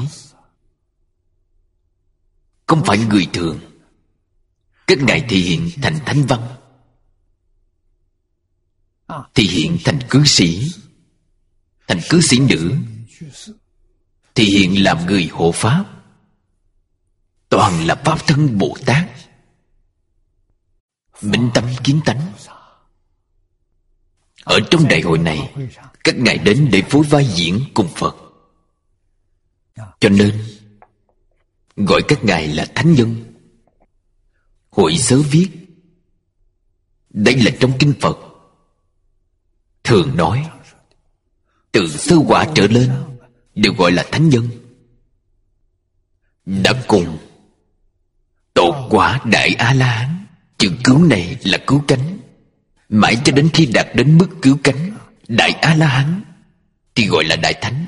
không phải người thường. Các ngài thể hiện thành thánh văn, thể hiện thành cư sĩ, thành cư sĩ nữ, thể hiện làm người hộ pháp, toàn là pháp thân Bồ Tát, minh tâm kiến tánh. Ở trong đại hội này, các ngài đến để phối vai diễn cùng Phật, cho nên gọi các ngài là thánh nhân. Hội sớ viết, đây là trong kinh Phật thường nói, từ sơ quả trở lên đều gọi là thánh nhân. Đã cùng tột quả đại A-la-hán. Chữ cứu này là cứu cánh. Mãi cho đến khi đạt đến mức cứu cánh đại A-la-hán thì gọi là đại thánh.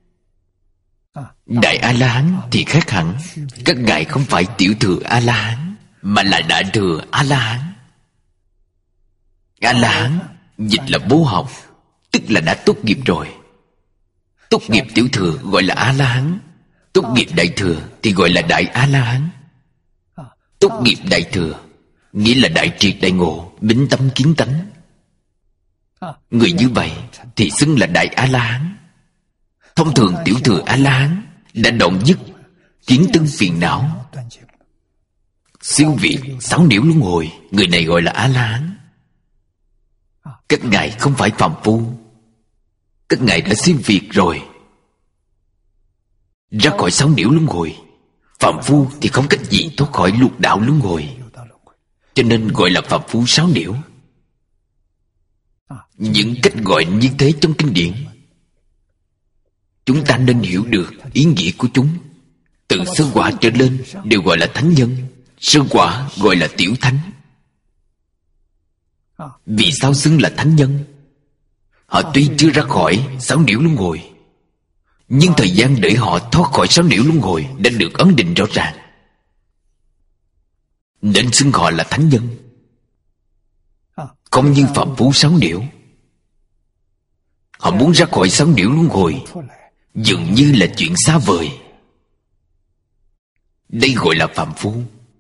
Đại A-la-hán thì khác hẳn. Các ngài không phải tiểu thừa A-la-hán, mà là đại thừa A-la-hán. A-la-hán dịch là vô học, tức là đã tốt nghiệp rồi. Tốt nghiệp tiểu thừa gọi là A-la-hán, tốt nghiệp đại thừa thì gọi là đại A-la-hán. Tốt nghiệp đại thừa nghĩa là đại triệt đại ngộ, minh tâm kiến tánh. Người như vậy thì xưng là đại A-la-hán. Thông thường tiểu thừa A-la-hán đã đoạn dứt kiến tư phiền não, siêu việt sáu nhiễu luân hồi, người này gọi là A-la-hán. Các ngài không phải phàm phu, các ngài đã siêu việt rồi, ra khỏi sáu nhiễu luân hồi. Phàm phu thì không cách gì thoát khỏi lục đạo luân hồi, cho nên gọi là phàm phu sáu nhiễu. Những cách gọi như thế trong kinh điển, chúng ta nên hiểu được ý nghĩa của chúng. Từ sơ quả trở lên đều gọi là thánh nhân, sơ quả gọi là tiểu thánh. Vì sao xưng là thánh nhân? Họ tuy chưa ra khỏi sáu nhiễu luân hồi, nhưng thời gian để họ thoát khỏi sáu nhiễu luân hồi đã được ấn định rõ ràng, nên xưng họ là thánh nhân. Không như phạm phu sáu nhiễu, họ muốn ra khỏi sáu nhiễu luân hồi dường như là chuyện xa vời. Đây gọi là phạm phu.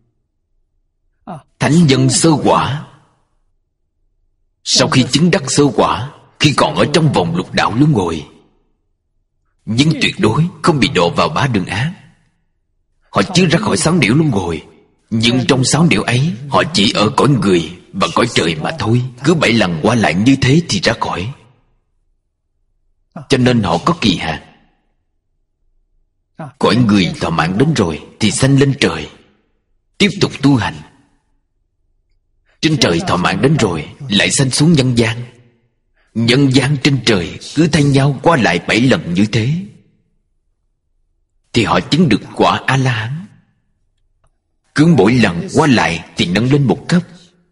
Thánh nhân sơ quả, sau khi chứng đắc sơ quả, khi còn ở trong vòng lục đạo luân hồi, nhưng tuyệt đối không bị độ vào ba đường ác. Họ chưa ra khỏi sáu nhiễu luân hồi, nhưng trong sáu nhiễu ấy họ chỉ ở cõi người và cõi trời mà thôi. Cứ bảy lần qua lại như thế thì ra khỏi, cho nên họ có kỳ hạn. Cõi người thọ mạng đến rồi thì sanh lên trời, tiếp tục tu hành. Trên trời thọ mạng đến rồi lại sanh xuống nhân gian. Nhân gian trên trời cứ thay nhau qua lại bảy lần như thế, thì họ chứng được quả A-la-hán. Cứ mỗi lần qua lại thì nâng lên một cấp.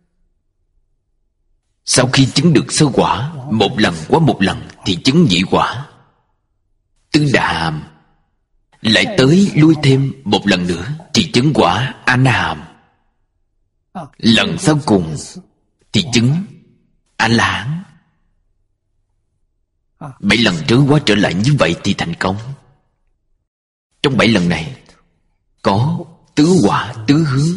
Sau khi chứng được sơ quả, một lần qua một lần thì chứng nhị quả, tư đà hàm. Lại tới lui thêm một lần nữa thì chứng quả A-na-hàm. Lần sau cùng thì chứng A-la-hán. Bảy lần trớ qua trở lại như vậy thì thành công. Trong bảy lần này có tứ quả tứ hướng.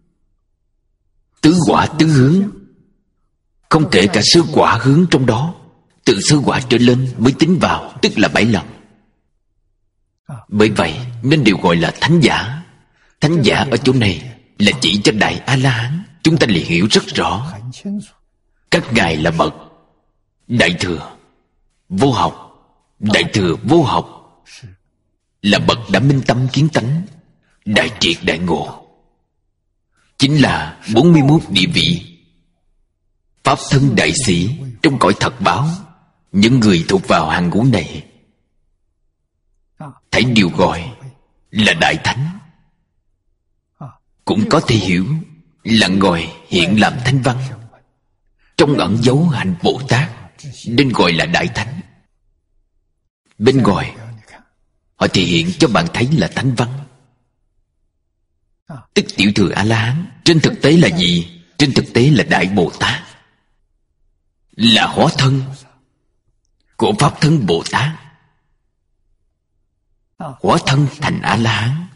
Tứ quả tứ hướng không kể cả sơ quả hướng trong đó. Từ sơ quả trở lên mới tính vào, tức là bảy lần. Bởi vậy nên đều gọi là thánh giả. Thánh giả ở chỗ này là chỉ cho Đại A-la-hán. Chúng ta liền hiểu rất rõ. Các ngài là bậc Đại thừa vô học. Đại thừa vô học là bậc đã minh tâm kiến tánh, đại triệt đại ngộ. Chính là bốn mươi mốt địa vị pháp thân đại sĩ trong cõi thật báo. Những người thuộc vào hàng ngũ này thảy đều gọi là đại thánh. Cũng có thể hiểu là ngồi hiện làm thanh văn, trong ẩn dấu hành Bồ Tát, nên gọi là đại thánh. Bên ngoài họ thể hiện cho bạn thấy là thánh văn, tức tiểu thừa A-la-hán. Trên thực tế là gì? Trên thực tế là Đại Bồ Tát, là hóa thân của Pháp thân Bồ Tát, hóa thân thành A-la-hán,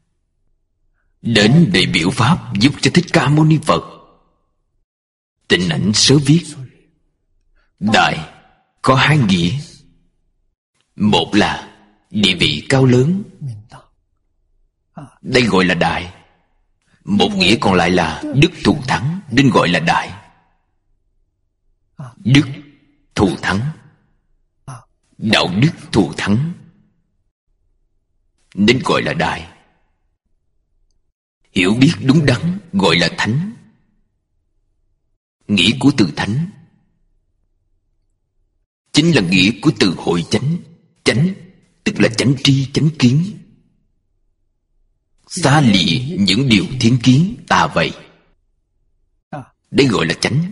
đến để biểu pháp giúp cho Thích Ca Mâu Ni Phật tịnh ảnh sớ viết. Đại có hai nghĩa. Một là địa vị cao lớn, đây gọi là đại. Một nghĩa còn lại là đức thù thắng, nên gọi là đại. Đức thù thắng, đạo đức thù thắng, nên gọi là đại. Hiểu biết đúng đắn gọi là thánh. Nghĩa của từ thánh chính là nghĩa của từ hội chánh. Chánh tức là chánh tri chánh kiến, xa lìa những điều thiên kiến tà vậy. Đây gọi là chánh.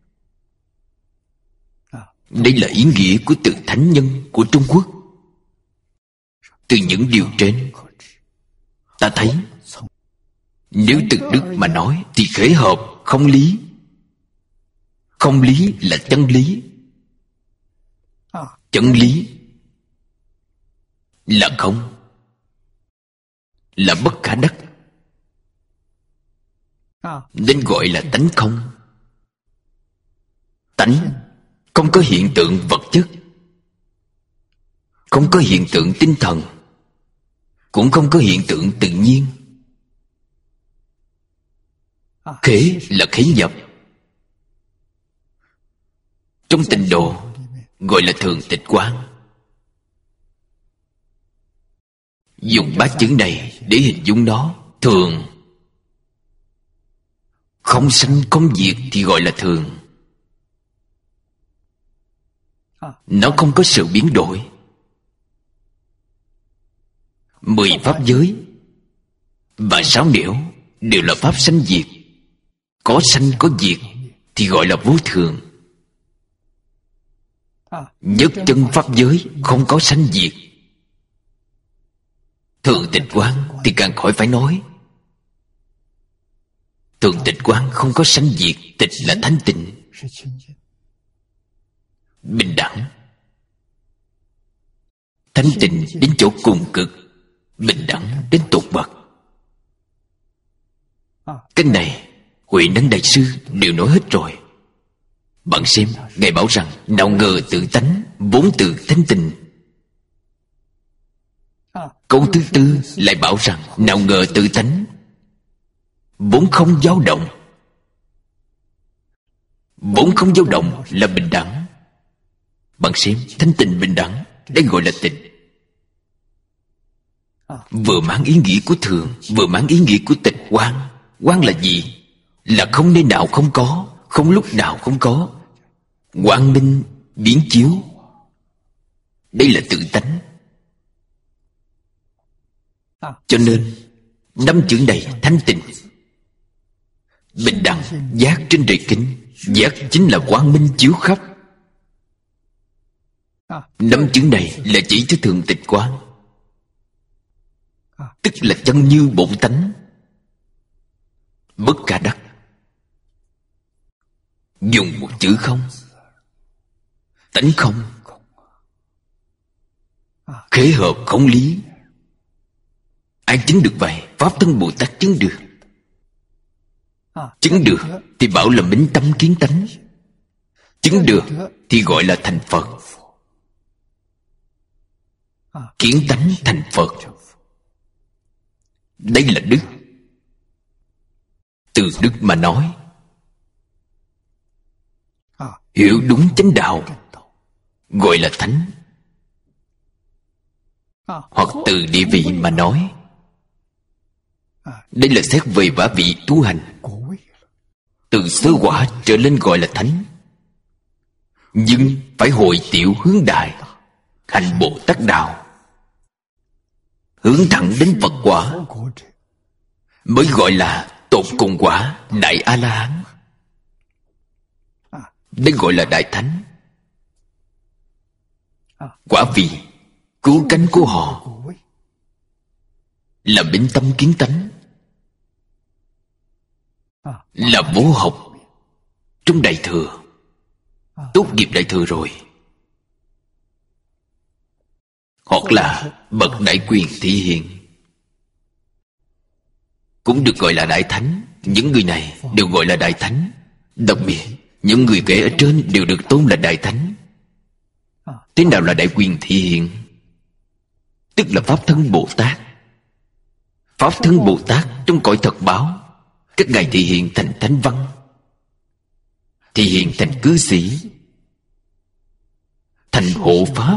Đây là ý nghĩa của từ thánh nhân của Trung Quốc. Từ những điều trên ta thấy, nếu từ đức mà nói thì khế hợp không lý. Không lý là chân lý. Chân lý là không, là bất khả đắc, nên gọi là tánh không. Tánh không có hiện tượng vật chất, không có hiện tượng tinh thần, cũng không có hiện tượng tự nhiên. Khế là khế nhập. Trong Tịnh độ gọi là thường tịch quán. Dùng bát chữ này để hình dung nó. Thường, không sanh không diệt thì gọi là thường. Nó không có sự biến đổi. Mười pháp giới và sáu nẻo đều là pháp sanh diệt. Có sanh có diệt thì gọi là vô thường. Nhất chân pháp giới không có sanh diệt. Thường tịch quán thì càng khỏi phải nói. Thường tịch quán không có sanh diệt. Tịch là thanh tịnh, bình đẳng, thanh tịnh đến chỗ cùng cực, bình đẳng đến tột bậc. Cái này Huệ Năng Đại Sư đều nói hết rồi. Bạn xem, Ngài bảo rằng nào ngờ tự tánh vốn từ thanh tịnh. Câu thứ tư lại bảo rằng nào ngờ tự tánh vốn không dao động. Vốn không dao động là bình đẳng. Bạn xem, thanh tịnh bình đẳng, đây gọi là tịnh. Vừa mang ý nghĩa của thường, vừa mang ý nghĩa của tịch quang. Quang là gì? Là không nơi nào không có, không lúc nào không có. Quang minh biến chiếu, đây là tự tánh. Cho nên năm chữ này thanh tịnh, bình đẳng, giác trên trời kinh. Giác chính là quang minh chiếu khắp. Năm chữ này là chỉ cho thường tịch quán, tức là chân như bổn tánh, bất khả đắc. Dùng một chữ không, tánh không, khế hợp không lý, Ai chứng được vậy? Pháp Thân Bồ Tát chứng được. Chứng được thì bảo là minh tâm kiến tánh. Chứng được thì gọi là thành Phật. Kiến tánh thành Phật. Đây là đức. Từ đức mà nói, hiểu đúng chánh đạo gọi là thánh. Hoặc từ địa vị mà nói, đây là xét về quả vị tu hành. Từ sơ quả trở lên gọi là thánh. Nhưng phải hội tiểu hướng đại, hành Bồ Tát đạo, hướng thẳng đến Phật quả, mới gọi là tột cùng quả Đại A-la-hán. Đây gọi là Đại Thánh. Quả vì cứu cánh của họ là minh tâm kiến tánh, là vô học trong Đại Thừa. Tốt nghiệp Đại Thừa rồi, hoặc là bậc đại quyền thị hiện, cũng được gọi là Đại Thánh. Những người này đều gọi là Đại Thánh. Đặc biệt những người kể ở trên đều được tôn là Đại Thánh. Thế nào là đại quyền thị hiện? Tức là Pháp Thân Bồ Tát. Pháp Thân Bồ Tát trong cõi thật báo, các ngài thị hiện thành thánh văn, thị hiện thành cư sĩ, thành hộ pháp.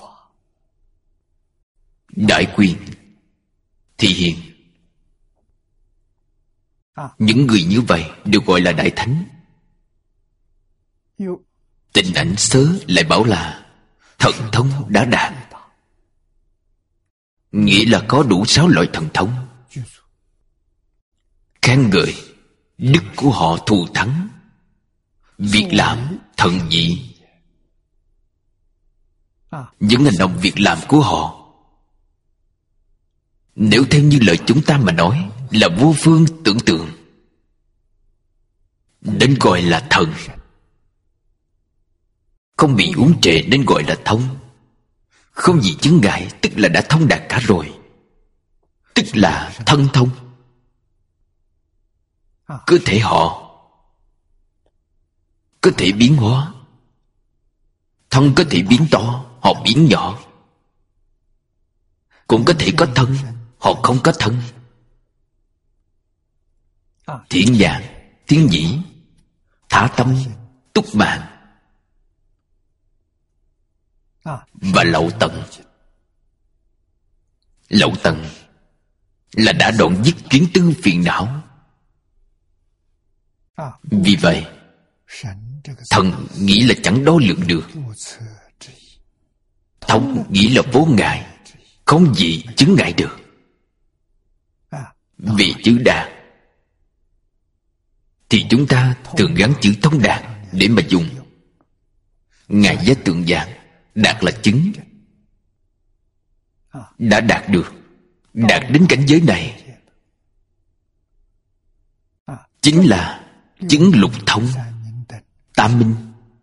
Đại quyền thị hiện. Những người như vậy đều gọi là Đại Thánh. Tịnh Ảnh Sớ lại bảo là thần thông đã đạt, nghĩa là có đủ sáu loại thần thông. Khen ngợi đức của họ thù thắng, việc làm thần dị. Những hành động việc làm của họ, nếu theo như lời chúng ta mà nói, là vô phương tưởng tượng, nên gọi là thần. Không bị uống trệ nên gọi là thông. Không gì chứng ngại tức là đã thông đạt cả rồi, tức là thân thông. Cơ thể họ có thể biến hóa, thân có thể biến to, họ biến nhỏ. Cũng có thể có thân, họ không có thân. Thiện nhãn, thiên nhĩ, thả tâm, túc mạng và lậu tận. Lậu tận là đã đoạn dứt kiến tư phiền não. Vì vậy thần nghĩ là chẳng đo lường được, thông nghĩ là vô ngại, không gì chứng ngại được. Vì chữ đạt thì chúng ta thường gắn chữ thông đạt để mà dùng. Ngài Giá Tượng Giảng đạt là chứng. Đã đạt được, đạt đến cảnh giới này, chính là chứng lục thông, tam minh.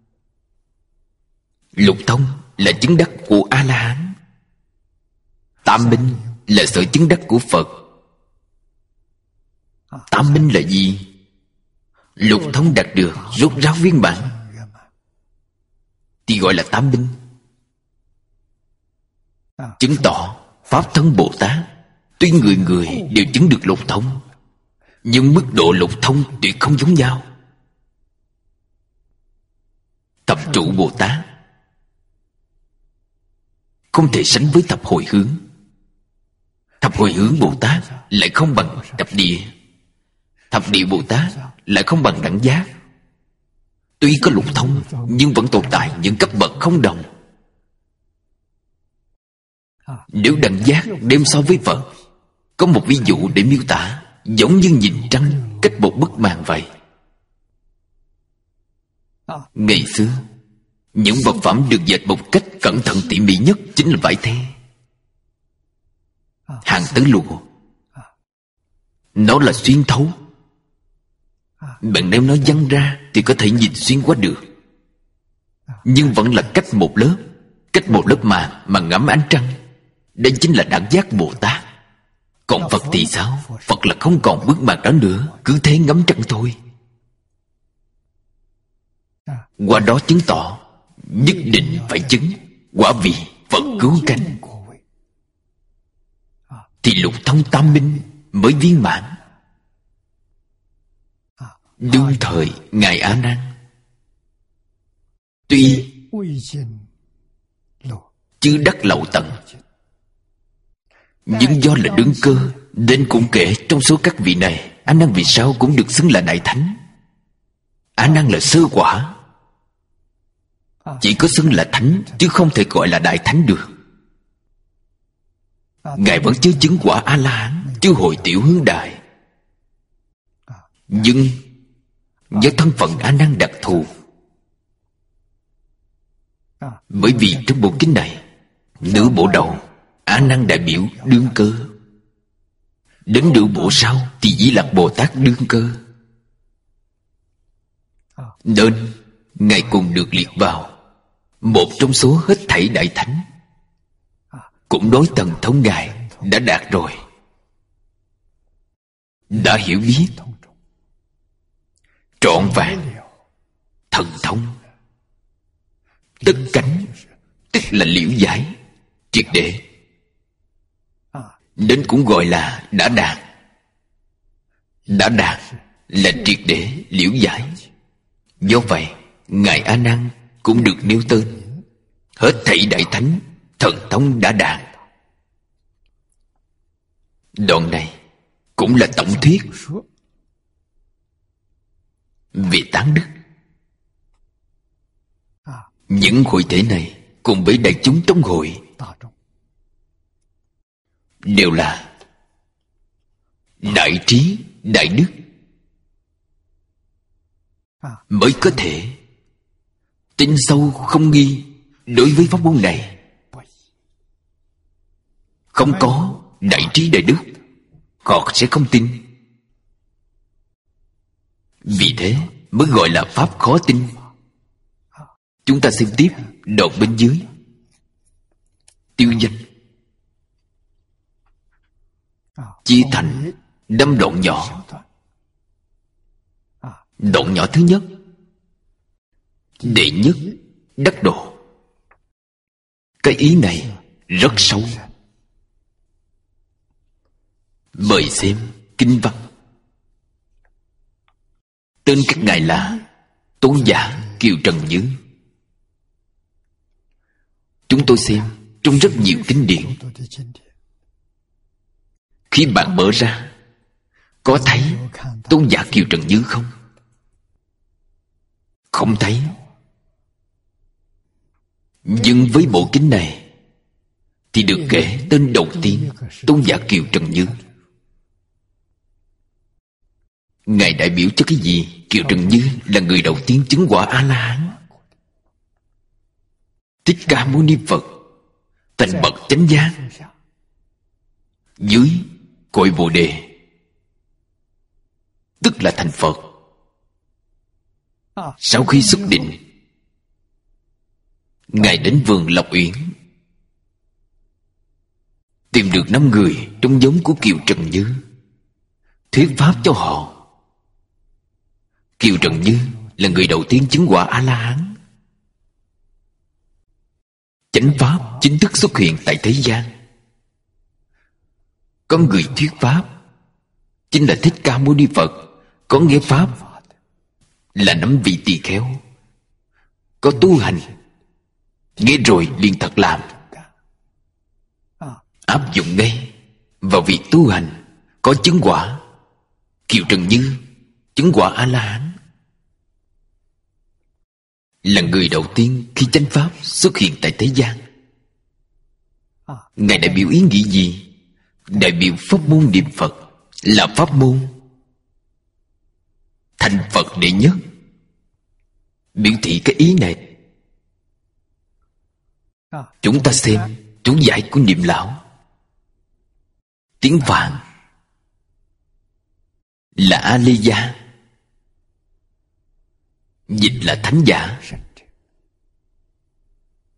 Lục thông là chứng đắc của A-la-hán, tam minh là sở chứng đắc của Phật. Tam minh là gì? Lục thông đạt được rốt ráo viên mãn thì gọi là tam minh. Chứng tỏ Pháp Thân Bồ Tát tuy người người đều chứng được lục thông, nhưng mức độ lục thông tuyệt không giống nhau. Thập trụ Bồ Tát không thể sánh với thập hồi hướng. Thập hồi hướng Bồ Tát lại không bằng thập địa. Thập địa Bồ Tát lại không bằng đẳng giác. Tuy có lục thông nhưng vẫn tồn tại những cấp bậc không đồng. Nếu đẳng giác đem so với Phật, có một ví dụ để miêu tả, giống như nhìn trăng cách một bức màn vậy. Ngày xưa những vật phẩm được dệt một cách cẩn thận tỉ mỉ nhất chính là vải thê, hàng tứ lụa. Nó là xuyên thấu. Bạn đem nó văng ra thì có thể nhìn xuyên qua được, nhưng vẫn là cách một lớp, cách một lớp màn mà ngắm ánh trăng. Đây chính là đẳng giác Bồ Tát. Còn Phật thì sao? Phật là không còn bước mặt đó nữa, cứ thế ngắm trăng thôi. Qua đó chứng tỏ nhất định phải chứng quả vị Phật cứu cánh, thì lục thông tam minh mới viên mãn. Đương thời Ngài A Nan tuy chưa đắc lậu tận, nhưng do là đương cơ, nên cũng kể trong số các vị này, A Nan vì sao cũng được xưng là đại thánh. A Nan là sơ quả, chỉ có xưng là thánh, chứ không thể gọi là đại thánh được. Ngài vẫn chưa chứng quả A-la-hán, chưa hội tiểu hướng đại. Nhưng do thân phận A Nan đặc thù, bởi vì trong bộ kinh này, nửa bộ đầu A Nan đại biểu đương cơ, đến nửa bộ sau thì Di Lặc Bồ Tát đương cơ, nên Ngài cùng được liệt vào một trong số hết thảy đại thánh. Cũng nói thần thông Ngài đã đạt rồi, đã hiểu biết trọn vẹn thần thông, tất cánh, tức là liễu giải triệt để, đến cũng gọi là đã đạt. Đã đạt là triệt để liễu giải. Do vậy Ngài A Nan cũng được nêu tên hết thảy đại thánh thần thông đã đạt. Đoạn này cũng là tổng thuyết về tán đức. Những hội thể này cùng với đại chúng trong hội đều là đại trí đại đức, mới có thể tin sâu không nghi đối với pháp môn này. Không có đại trí đại đức, họ sẽ không tin. Vì thế mới gọi là pháp khó tin. Chúng ta xem tiếp đoạn bên dưới. Tiêu danh chia thành năm đoạn nhỏ. Đoạn nhỏ thứ nhất, đệ nhất đắc độ. Cái ý này rất sâu. Mời xem kinh văn. Tên các ngài là Tôn giả Kiều Trần Như. Chúng tôi xem trong rất nhiều kinh điển, khi bạn mở ra, có thấy Tôn giả Kiều Trần Như không? Không thấy. Nhưng với bộ kinh này thì được kể tên đầu tiên, Tôn giả Kiều Trần Như. Ngài đại biểu cho cái gì? Kiều Trần Như là người đầu tiên chứng quả A-la-hán. Thích Ca Mâu Ni Phật thành bậc chánh giác dưới cội Bồ Đề, tức là thành Phật. Sau khi xuất định, Ngài đến vườn Lộc Uyển, tìm được năm người trong giống của Kiều Trần Như, thuyết pháp cho họ. Kiều Trần Như là người đầu tiên chứng quả A-la-hán. Chánh pháp chính thức xuất hiện tại thế gian. Có người thuyết pháp chính là Thích Ca Mâu Ni Phật. Có nghe pháp là nắm vị tỳ kheo. Có tu hành, nghe rồi liền thật làm, áp dụng ngay vào việc tu hành, có chứng quả. Kiều Trần Như chứng quả A-la-hán, là người đầu tiên khi chánh pháp xuất hiện tại thế gian. Ngài đại biểu ý nghĩa gì? Đại biểu pháp môn niệm Phật là pháp môn thành Phật đệ nhất. Biểu thị cái ý này. Chúng ta xem chú giải của Niệm Lão. Tiếng Phạn là A-lê-gia, dịch là thánh giả.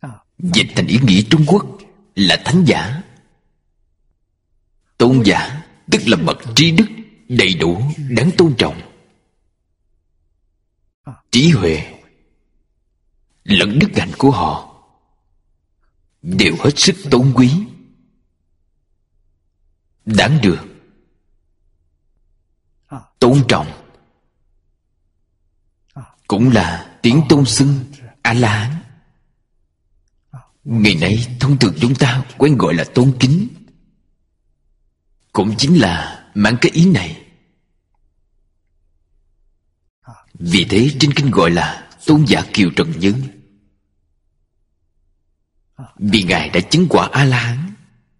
Dịch thành ý nghĩa Trung Quốc là thánh giả. Tôn giả tức là bậc trí đức đầy đủ, đáng tôn trọng. Trí huệ lẫn đức hạnh của họ đều hết sức tôn quý, đáng được tôn trọng, cũng là tiếng tôn xưng A-la-hán. Ngày nay thông thường chúng ta quen gọi là tôn kính, cũng chính là mang cái ý này. Vì thế trên kinh gọi là tôn giả Kiều Trần Như, vì Ngài đã chứng quả A-la-hán.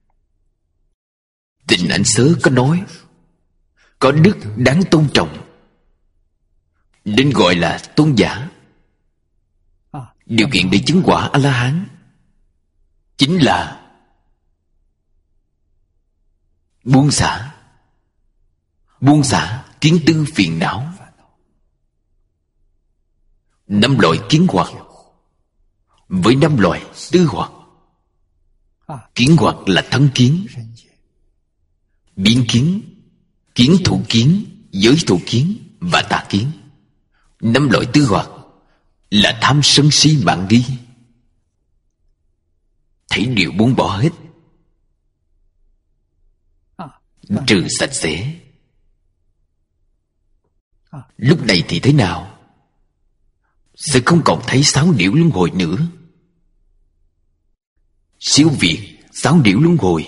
Tịnh Ảnh Sớ có nói có đức đáng tôn trọng, nên gọi là tôn giả. Điều kiện để chứng quả A-la-hán chính là buông xả, buông xả kiến tư phiền não, năm loại kiến hoặc với năm loại tư hoặc. Kiến hoặc là thân kiến, biến kiến, kiến thủ kiến, giới thủ kiến và tà kiến. Năm loại tư hoặc là tham sân si mạng nghi, thấy đều buông bỏ hết, trừ sạch sẽ. Lúc này thì thế nào? Sẽ không còn thấy sáu điểu luân hồi nữa. Siêu việt sáu điểu luân hồi,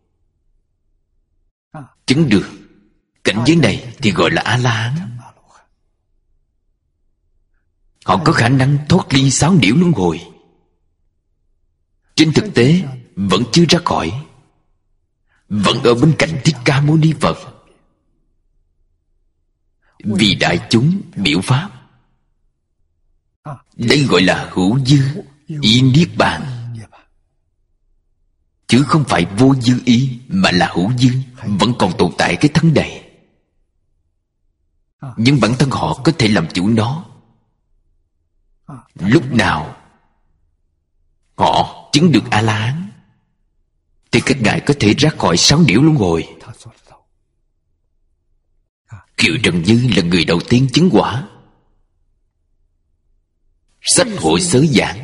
chứng được cảnh giới này thì gọi là A-la-hán. Họ có khả năng thoát ly sáu điểu luân hồi. Trên thực tế vẫn chưa ra khỏi, vẫn ở bên cạnh Thích Ca Mâu Ni Phật, vì đại chúng biểu pháp. Đây gọi là hữu dư y niết bàn, chứ không phải vô dư y, mà là hữu dư, vẫn còn tồn tại cái thân này. Nhưng bản thân họ có thể làm chủ nó. Lúc nào họ chứng được A-la-hán thì các ngài có thể ra khỏi sáu điểu luân hồi. Kiều Trần Như là người đầu tiên chứng quả. Sách hội sớ giảng,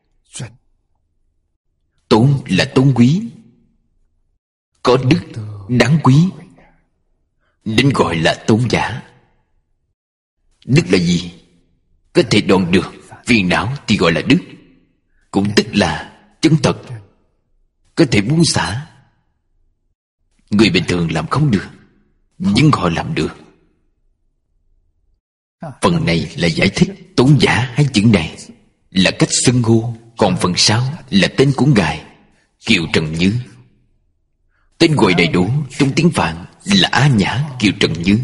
tôn là tôn quý, có đức đáng quý, nên gọi là tôn giả. Đức là gì? Có thể đoạn được phiền não thì gọi là đức, cũng tức là chân thật, có thể buông xả. Người bình thường làm không được, nhưng họ làm được. Phần này là giải thích tôn giả hai chữ này là cách xưng hô, còn phần sau là tên của Ngài Kiều Trần Như. Tên gọi đầy đủ trong tiếng Phạn là A Nhã Kiều Trần Như.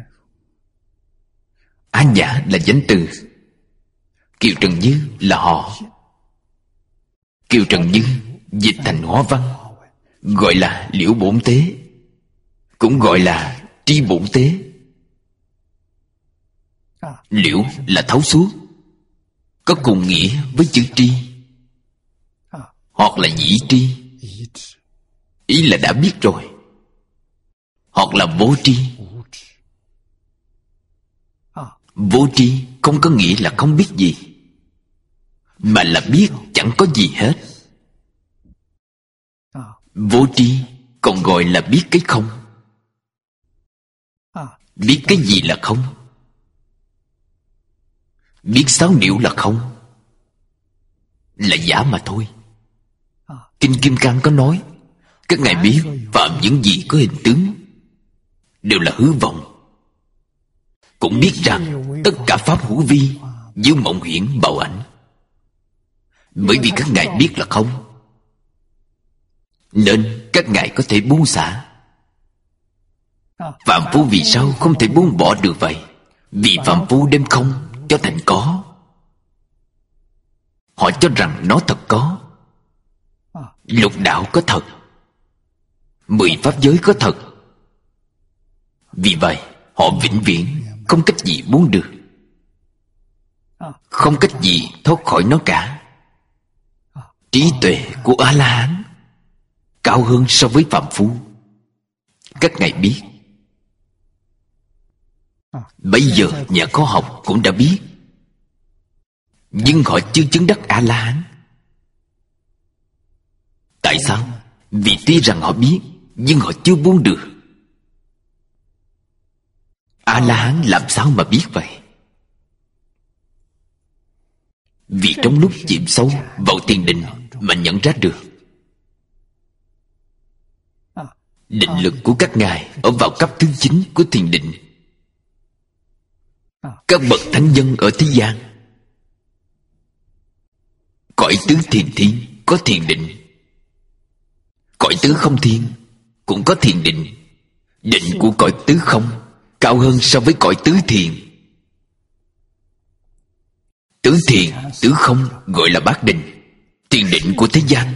A Nhã là danh từ, Kiều Trần Như là họ. Kiều Trần Như dịch thành Hoa văn gọi là Liễu Bổn Tế, cũng gọi là Tri Bổn Tế. Liễu là thấu suốt, có cùng nghĩa với chữ tri, hoặc là dĩ tri, ý là đã biết rồi, hoặc là vô tri. Vô tri không có nghĩa là không biết gì, mà là biết chẳng có gì hết. Vô tri còn gọi là biết cái không. Biết cái gì là không? Biết sáu điểu là không, là giả mà thôi. Kinh Kim Cang có nói, các ngài biết phạm những gì có hình tướng đều là hư vọng, cũng biết rằng tất cả pháp hữu vi như mộng huyễn bào ảnh. Bởi vì các ngài biết là không, nên các ngài có thể buông xả. Phạm phu vì sao không thể buông bỏ được vậy? Vì phạm phu đem không cho thành có. Họ cho rằng nó thật có. Lục đạo có thật, mười pháp giới có thật. Vì vậy họ vĩnh viễn không cách gì buông được, không cách gì thoát khỏi nó cả. Trí tuệ của A-la-hán cao hơn so với phạm phu. các ngài biết. Bây giờ nhà khoa học cũng đã biết, nhưng họ chưa chứng đắc A-la-hán. Tại sao? Vì tuy rằng họ biết, nhưng họ chưa buông được. A-la-hán làm sao mà biết vậy? Vì trong lúc chìm sâu vào thiền định mà nhận ra được. Định lực của các ngài ở vào cấp thứ chín của thiền định. Các bậc thánh nhân ở thế gian, cõi tứ thiền thiên có thiền định, cõi tứ không thiên cũng có thiền định. Định của cõi tứ không cao hơn so với cõi tứ thiền. Tứ thiền, tứ không gọi là bát định. Thiền định của thế gian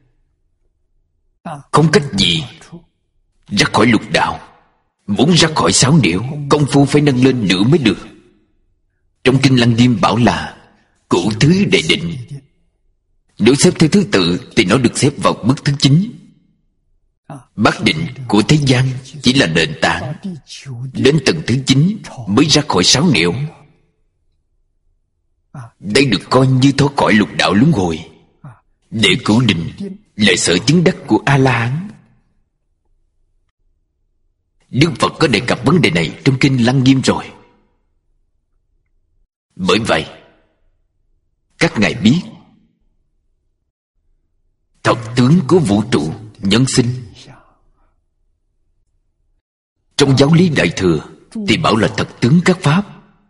không cách gì ra khỏi lục đạo. Muốn ra khỏi sáu điểu, công phu phải nâng lên nữa mới được. Trong kinh Lăng Nghiêm bảo là cửu thứ đệ định. Nếu xếp theo thứ tự thì nó được xếp vào bước thứ chín. Bát định của thế gian chỉ là nền tảng. Đến tầng thứ chín mới ra khỏi sáu niệu. Đây được coi như thoát khỏi lục đạo luân hồi. Để cửu định là sở chứng đắc của A-la-hán. Đức Phật có đề cập vấn đề này trong kinh Lăng Nghiêm rồi. Bởi vậy các ngài biết thật tướng của vũ trụ nhân sinh. Trong giáo lý Đại Thừa thì bảo là thật tướng các pháp,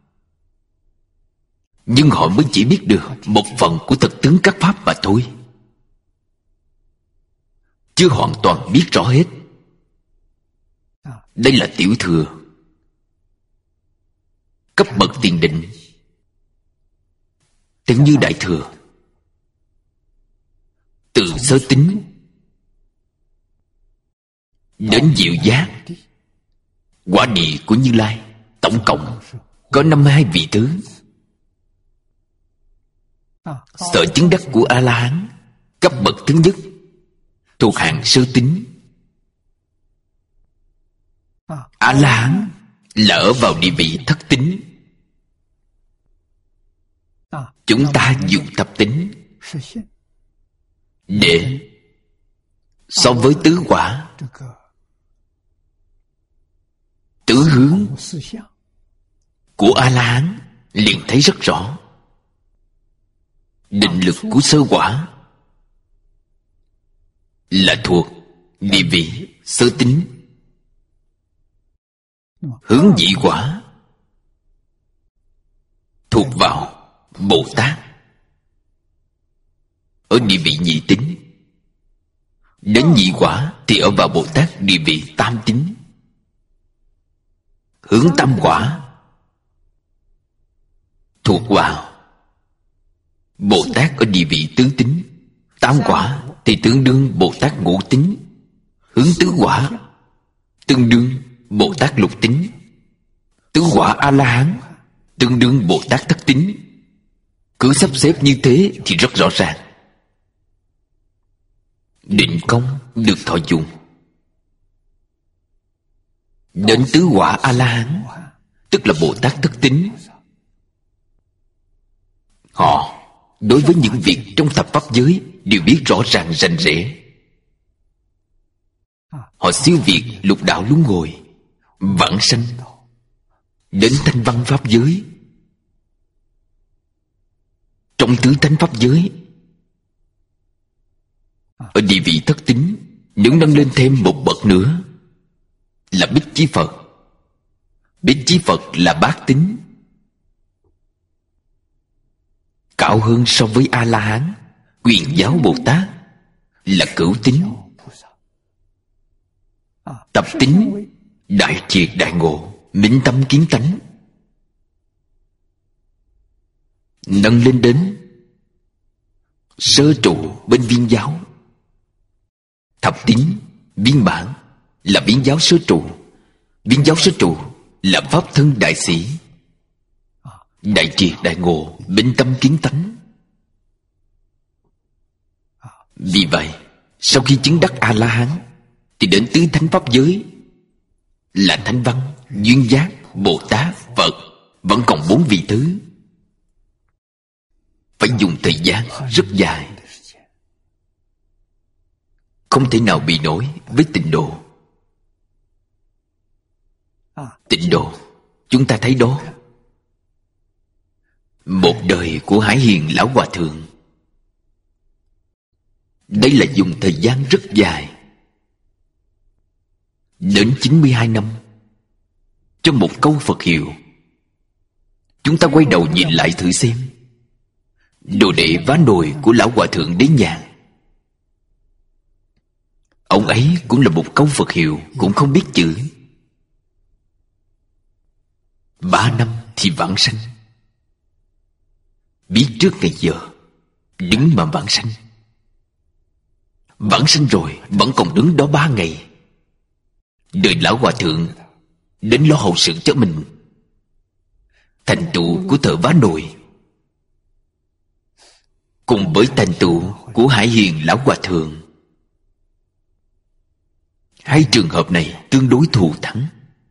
nhưng họ mới chỉ biết được một phần của thật tướng các pháp mà thôi, chưa hoàn toàn biết rõ hết. Đây là tiểu thừa. Cấp bậc tiền định tưởng như đại thừa. Từ sơ tính đến diệu giác, quả địa của Như Lai tổng cộng có năm mươi hai vị tướng. Sở chứng đắc của A-la-hán cấp bậc thứ nhất thuộc hạng sơ tính. A-la-hán là ở vào địa vị thất tính. Chúng ta dùng thập tính để so với tứ quả, tứ hướng của A-la-hán liền thấy rất rõ. Định lực của sơ quả là thuộc địa vị sơ tính. Hướng nhị quả thuộc vào Bồ Tát, ở địa vị nhị tính. Đến nhị quả thì ở vào Bồ Tát địa vị tam tính. Hướng tam quả thuộc vào Bồ Tát ở địa vị tứ tính. Tam quả thì tương đương Bồ Tát ngũ tính. Hướng tứ quả tương đương Bồ Tát lục tính. Tứ quả A-la-hán tương đương Bồ Tát thất tính. Cứ sắp xếp như thế thì rất rõ ràng. Định công được thọ dụng. Đến tứ quả A-la-hán tức là Bồ Tát thất tính. Họ đối với những việc trong thập pháp giới đều biết rõ ràng rành rẽ. Họ siêu việt lục đạo luân hồi, vãng sanh, đến thanh văn pháp giới. Trong tứ thánh pháp giới, ở địa vị thất tính, nếu nâng lên thêm một bậc nữa là Bích Chi Phật. Bích Chi Phật là bát tính, cao hơn so với A-la-hán. Quyền giáo Bồ Tát là cửu tính, tập tính, đại triệt đại ngộ, minh tâm kiến tánh. Nâng lên đến sơ trụ bên viên giáo. Thập tính, viên bản là viên giáo sơ trụ. Viên giáo sơ trụ là pháp thân đại sĩ, đại triệt đại ngộ, minh tâm kiến tánh. Vì vậy sau khi chứng đắc A-la-hán thì đến tứ thánh pháp giới là Thánh Văn, Duyên Giác, Bồ Tát, Phật. Vẫn còn bốn vị thứ. Phải dùng thời gian rất dài, không thể nào bị nổi với tịnh độ. Tịnh độ, chúng ta thấy đó, một đời của Hải Hiền Lão Hòa Thượng. Đây là dùng thời gian rất dài, đến chín mươi hai năm, cho một câu Phật hiệu. Chúng ta quay đầu nhìn lại thử xem, đồ đệ vá nồi của Lão Hòa Thượng Đế Nhàn, ông ấy cũng là một câu Phật hiệu, cũng không biết chữ. Ba năm thì vãng sanh. Biết trước ngày giờ, đứng mà vãng sanh. Vãng sanh rồi vẫn còn đứng đó ba ngày. Đợi Lão Hòa Thượng đến lo hậu sự cho mình. Thành tựu của thợ vá nồi cùng với thành tựu của Hải Hiền Lão Hòa Thượng, hai trường hợp này tương đối thù thắng.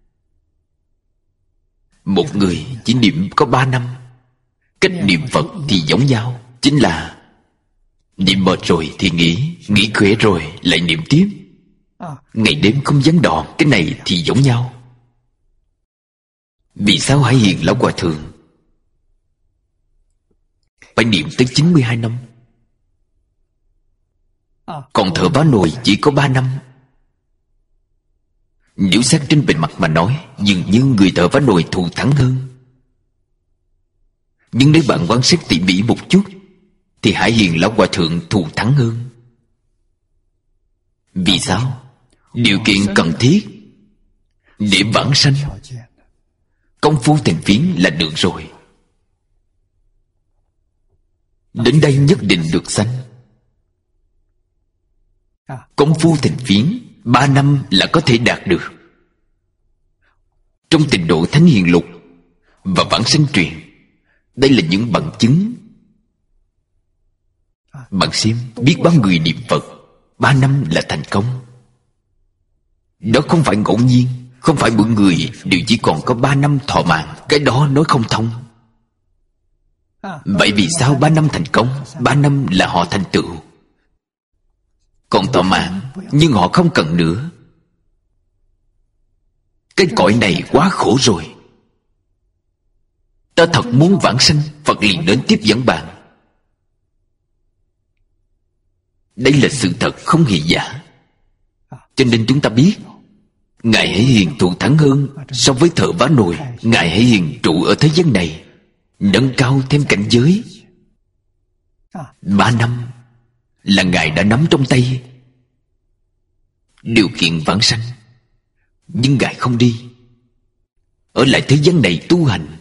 Một người chỉ niệm có ba năm, cách niệm Phật thì giống nhau, chính là niệm mệt rồi thì nghỉ, nghỉ khỏe rồi lại niệm tiếp, ngày đêm không gián đoạn. Cái này thì giống nhau. Vì sao Hải Hiền Lão Hòa Thượng phải niệm tới chín mươi hai năm, còn thợ vá nồi chỉ có ba năm? Nếu xét trên bề mặt mà nói, dường như người thợ vá nồi thù thắng hơn. Nhưng nếu bạn quan sát tỉ mỉ một chút, thì Hải Hiền Lão Hòa Thượng thù thắng hơn. Vì sao? Điều kiện cần thiết để vãng sanh, công phu thành phiến là được rồi. Đến đây nhất định được sanh. Công phu thành phiến ba năm là có thể đạt được. Trong Tịnh Độ Thánh Hiền Lục và Vãng Sanh Truyện, đây là những bằng chứng. Bạn xem, biết bao người niệm Phật ba năm là thành công. Đó không phải ngẫu nhiên, không phải mỗi người đều chỉ còn có ba năm thọ mạng. Cái đó nói không thông. Vậy vì sao ba năm thành công? Ba năm là họ thành tựu, còn thọ mạng nhưng họ không cần nữa. Cái cõi này quá khổ rồi. Ta thật muốn vãng sanh, Phật liền đến tiếp dẫn bạn. Đây là sự thật không hề giả. Cho nên chúng ta biết Ngài Hải Hiền thù thắng hơn so với thợ vá nồi. Ngài Hải Hiền trụ ở thế gian này, nâng cao thêm cảnh giới. Ba năm là Ngài đã nắm trong tay điều kiện vãng sanh, nhưng Ngài không đi, ở lại thế gian này tu hành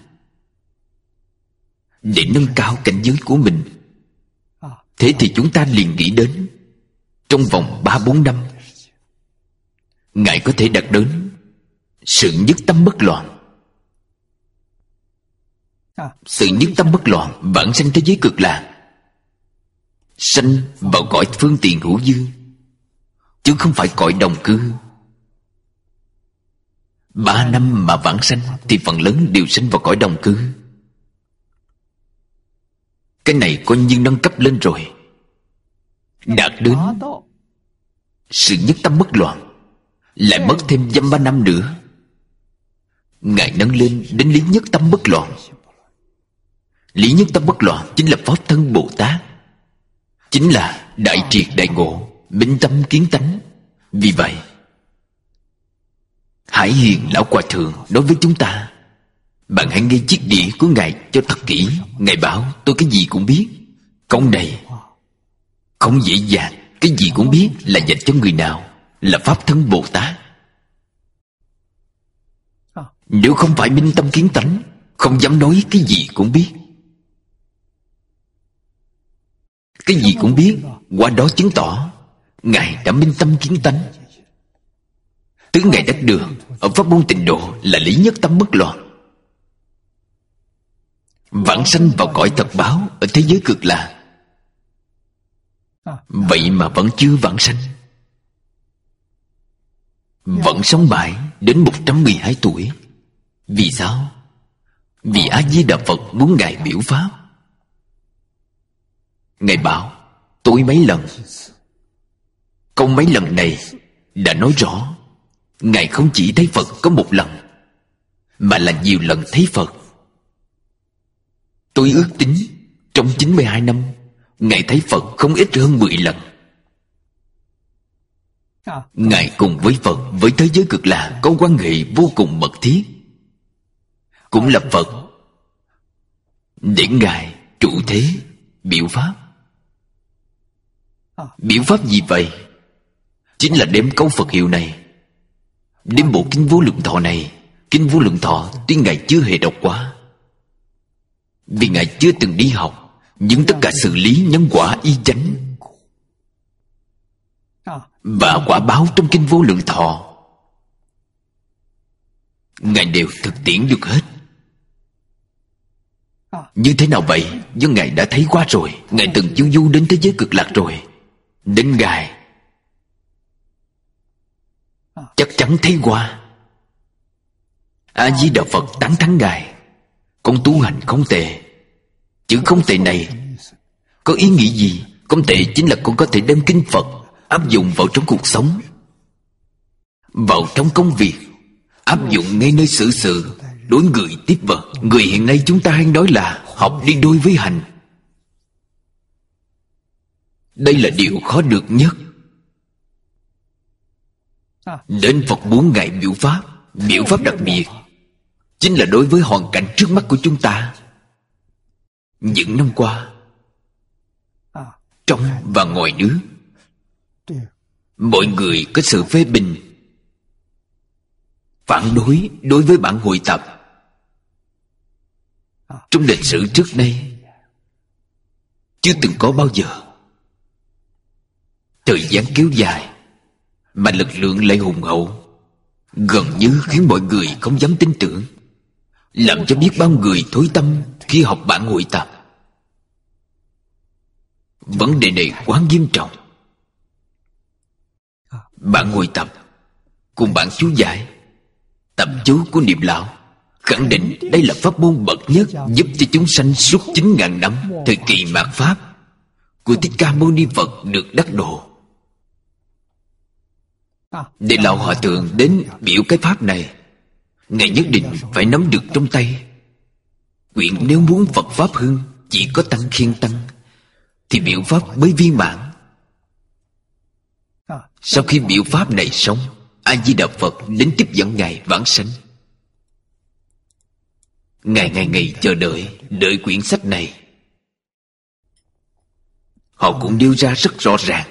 để nâng cao cảnh giới của mình. Thế thì chúng ta liền nghĩ đến trong vòng ba bốn năm Ngài có thể đạt đến sự nhất tâm bất loạn. Sự nhất tâm bất loạn vãng sanh thế giới cực lạc, sanh vào cõi phương tiện hữu dư, chứ không phải cõi đồng cư. Ba năm mà vãng sanh thì phần lớn đều sanh vào cõi đồng cư. Cái này coi như nâng cấp lên rồi, đạt đến sự nhất tâm bất loạn. Lại mất thêm dăm ba năm nữa, Ngài nâng lên đến lý nhất tâm bất loạn. Lý nhất tâm bất loạn chính là Pháp Thân Bồ Tát, chính là đại triệt đại ngộ, minh tâm kiến tánh. Vì vậy Hải Hiền Lão Hòa Thượng nói với chúng ta, bạn hãy nghe chiếc đĩa của Ngài cho thật kỹ. Ngài bảo tôi cái gì cũng biết. Câu này không dễ dàng. Cái gì cũng biết là dành cho người nào? Là Pháp Thân Bồ Tát. Nếu không phải minh tâm kiến tánh, không dám nói cái gì cũng biết. Cái gì cũng biết, qua đó chứng tỏ Ngài đã minh tâm kiến tánh. Tứ Ngài đắc đường ở pháp môn Tịnh Độ là lý nhất tâm bất loạn. Vãng sanh vào cõi thật báo ở thế giới cực lạc, vậy mà vẫn chưa vãng sanh, vẫn sống mãi đến một trăm mười hai tuổi. Vì sao? Vì A-di-đà Phật muốn Ngài biểu pháp. Ngài bảo tôi mấy lần. Câu mấy lần này đã nói rõ Ngài không chỉ thấy Phật có một lần, mà là nhiều lần thấy Phật. Tôi ước tính trong chín mươi hai năm Ngài thấy Phật không ít hơn mười lần. Ngài cùng với Phật, với thế giới cực lạc có quan hệ vô cùng mật thiết. Cũng là Phật để Ngài trụ thế biểu pháp. Biểu pháp gì vậy? Chính là đem câu Phật hiệu này, đem bộ Kinh Vô Lượng Thọ này. Kinh Vô Lượng Thọ tuy Ngài chưa hề đọc qua, vì Ngài chưa từng đi học, nhưng tất cả xử lý nhân quả y chánh và quả báo trong Kinh Vô Lượng Thọ Ngài đều thực tiễn được hết. Như thế nào vậy? Do Ngài đã thấy qua rồi. Ngài từng chu du đến thế giới cực lạc rồi. Đến Ngài chắc chắn thấy qua. A-di-đà Phật tán thán Ngài: con tu hành không tệ. Chữ không tệ này có ý nghĩa gì? Không tệ chính là con có thể đem kinh Phật áp dụng vào trong cuộc sống, vào trong công việc, áp dụng ngay nơi xử sự, đối người tiếp vật. Người hiện nay chúng ta hay nói là học đi đôi với hành. Đây là điều khó được nhất. Đến Phật muốn Ngài biểu pháp. Biểu pháp đặc biệt chính là đối với hoàn cảnh trước mắt của chúng ta. Những năm qua, trong và ngoài nước, mọi người có sự phê bình, phản đối đối với bản hội tập. Trong lịch sử trước nay chưa từng có bao giờ. Thời gian kéo dài mà lực lượng lại hùng hậu, gần như khiến mọi người không dám tin tưởng, làm cho biết bao người thối tâm khi học bản hội tập. Vấn đề này quá nghiêm trọng. Bản hội tập cùng bản chú giải, tập chú của Niệm Lão khẳng định đây là pháp môn bậc nhất giúp cho chúng sanh suốt chín ngàn năm thời kỳ mạt pháp của Thích Ca Mâu Ni Phật được đắc độ. Để Lão Hòa Thượng đến biểu cái pháp này, Ngài nhất định phải nắm được trong tay. Quyển nếu muốn Phật pháp hưng chỉ có tăng khiên tăng, thì biểu pháp mới viên mãn. Sau khi biểu pháp này xong, A-di-đà Phật đến tiếp dẫn Ngài vãng sanh. Ngài ngày ngày chờ đợi, đợi quyển sách này. Họ cũng nêu ra rất rõ ràng.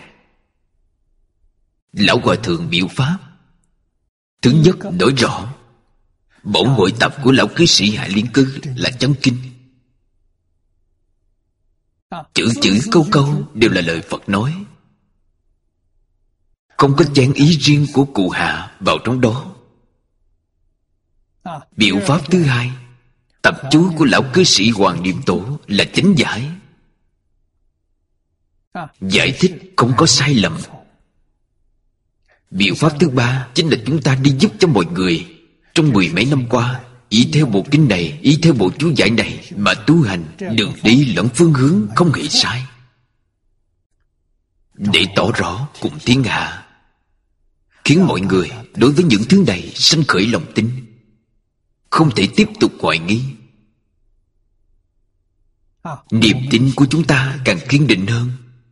Lão Hòa Thượng biểu pháp, thứ nhất nói rõ bổn hội tập của lão cư sĩ Hạ Liên Cư là chân kinh. Chữ chữ câu câu đều là lời Phật nói, không có chen ý riêng của cụ Hạ vào trong đó. Biểu pháp thứ hai, tập chú của lão cư sĩ Hoàng Niệm Tổ là chánh giải, giải thích không có sai lầm. Biểu pháp thứ ba chính là chúng ta đi giúp cho mọi người trong mười mấy năm qua ý theo bộ kinh này, ý theo bộ chú giải này mà tu hành, đường đi lẫn phương hướng không hề sai, để tỏ rõ cùng thiên hạ, khiến mọi người đối với những thứ này sanh khởi lòng tin, không thể tiếp tục hoài nghi. Niềm tin của chúng ta càng kiên định hơn.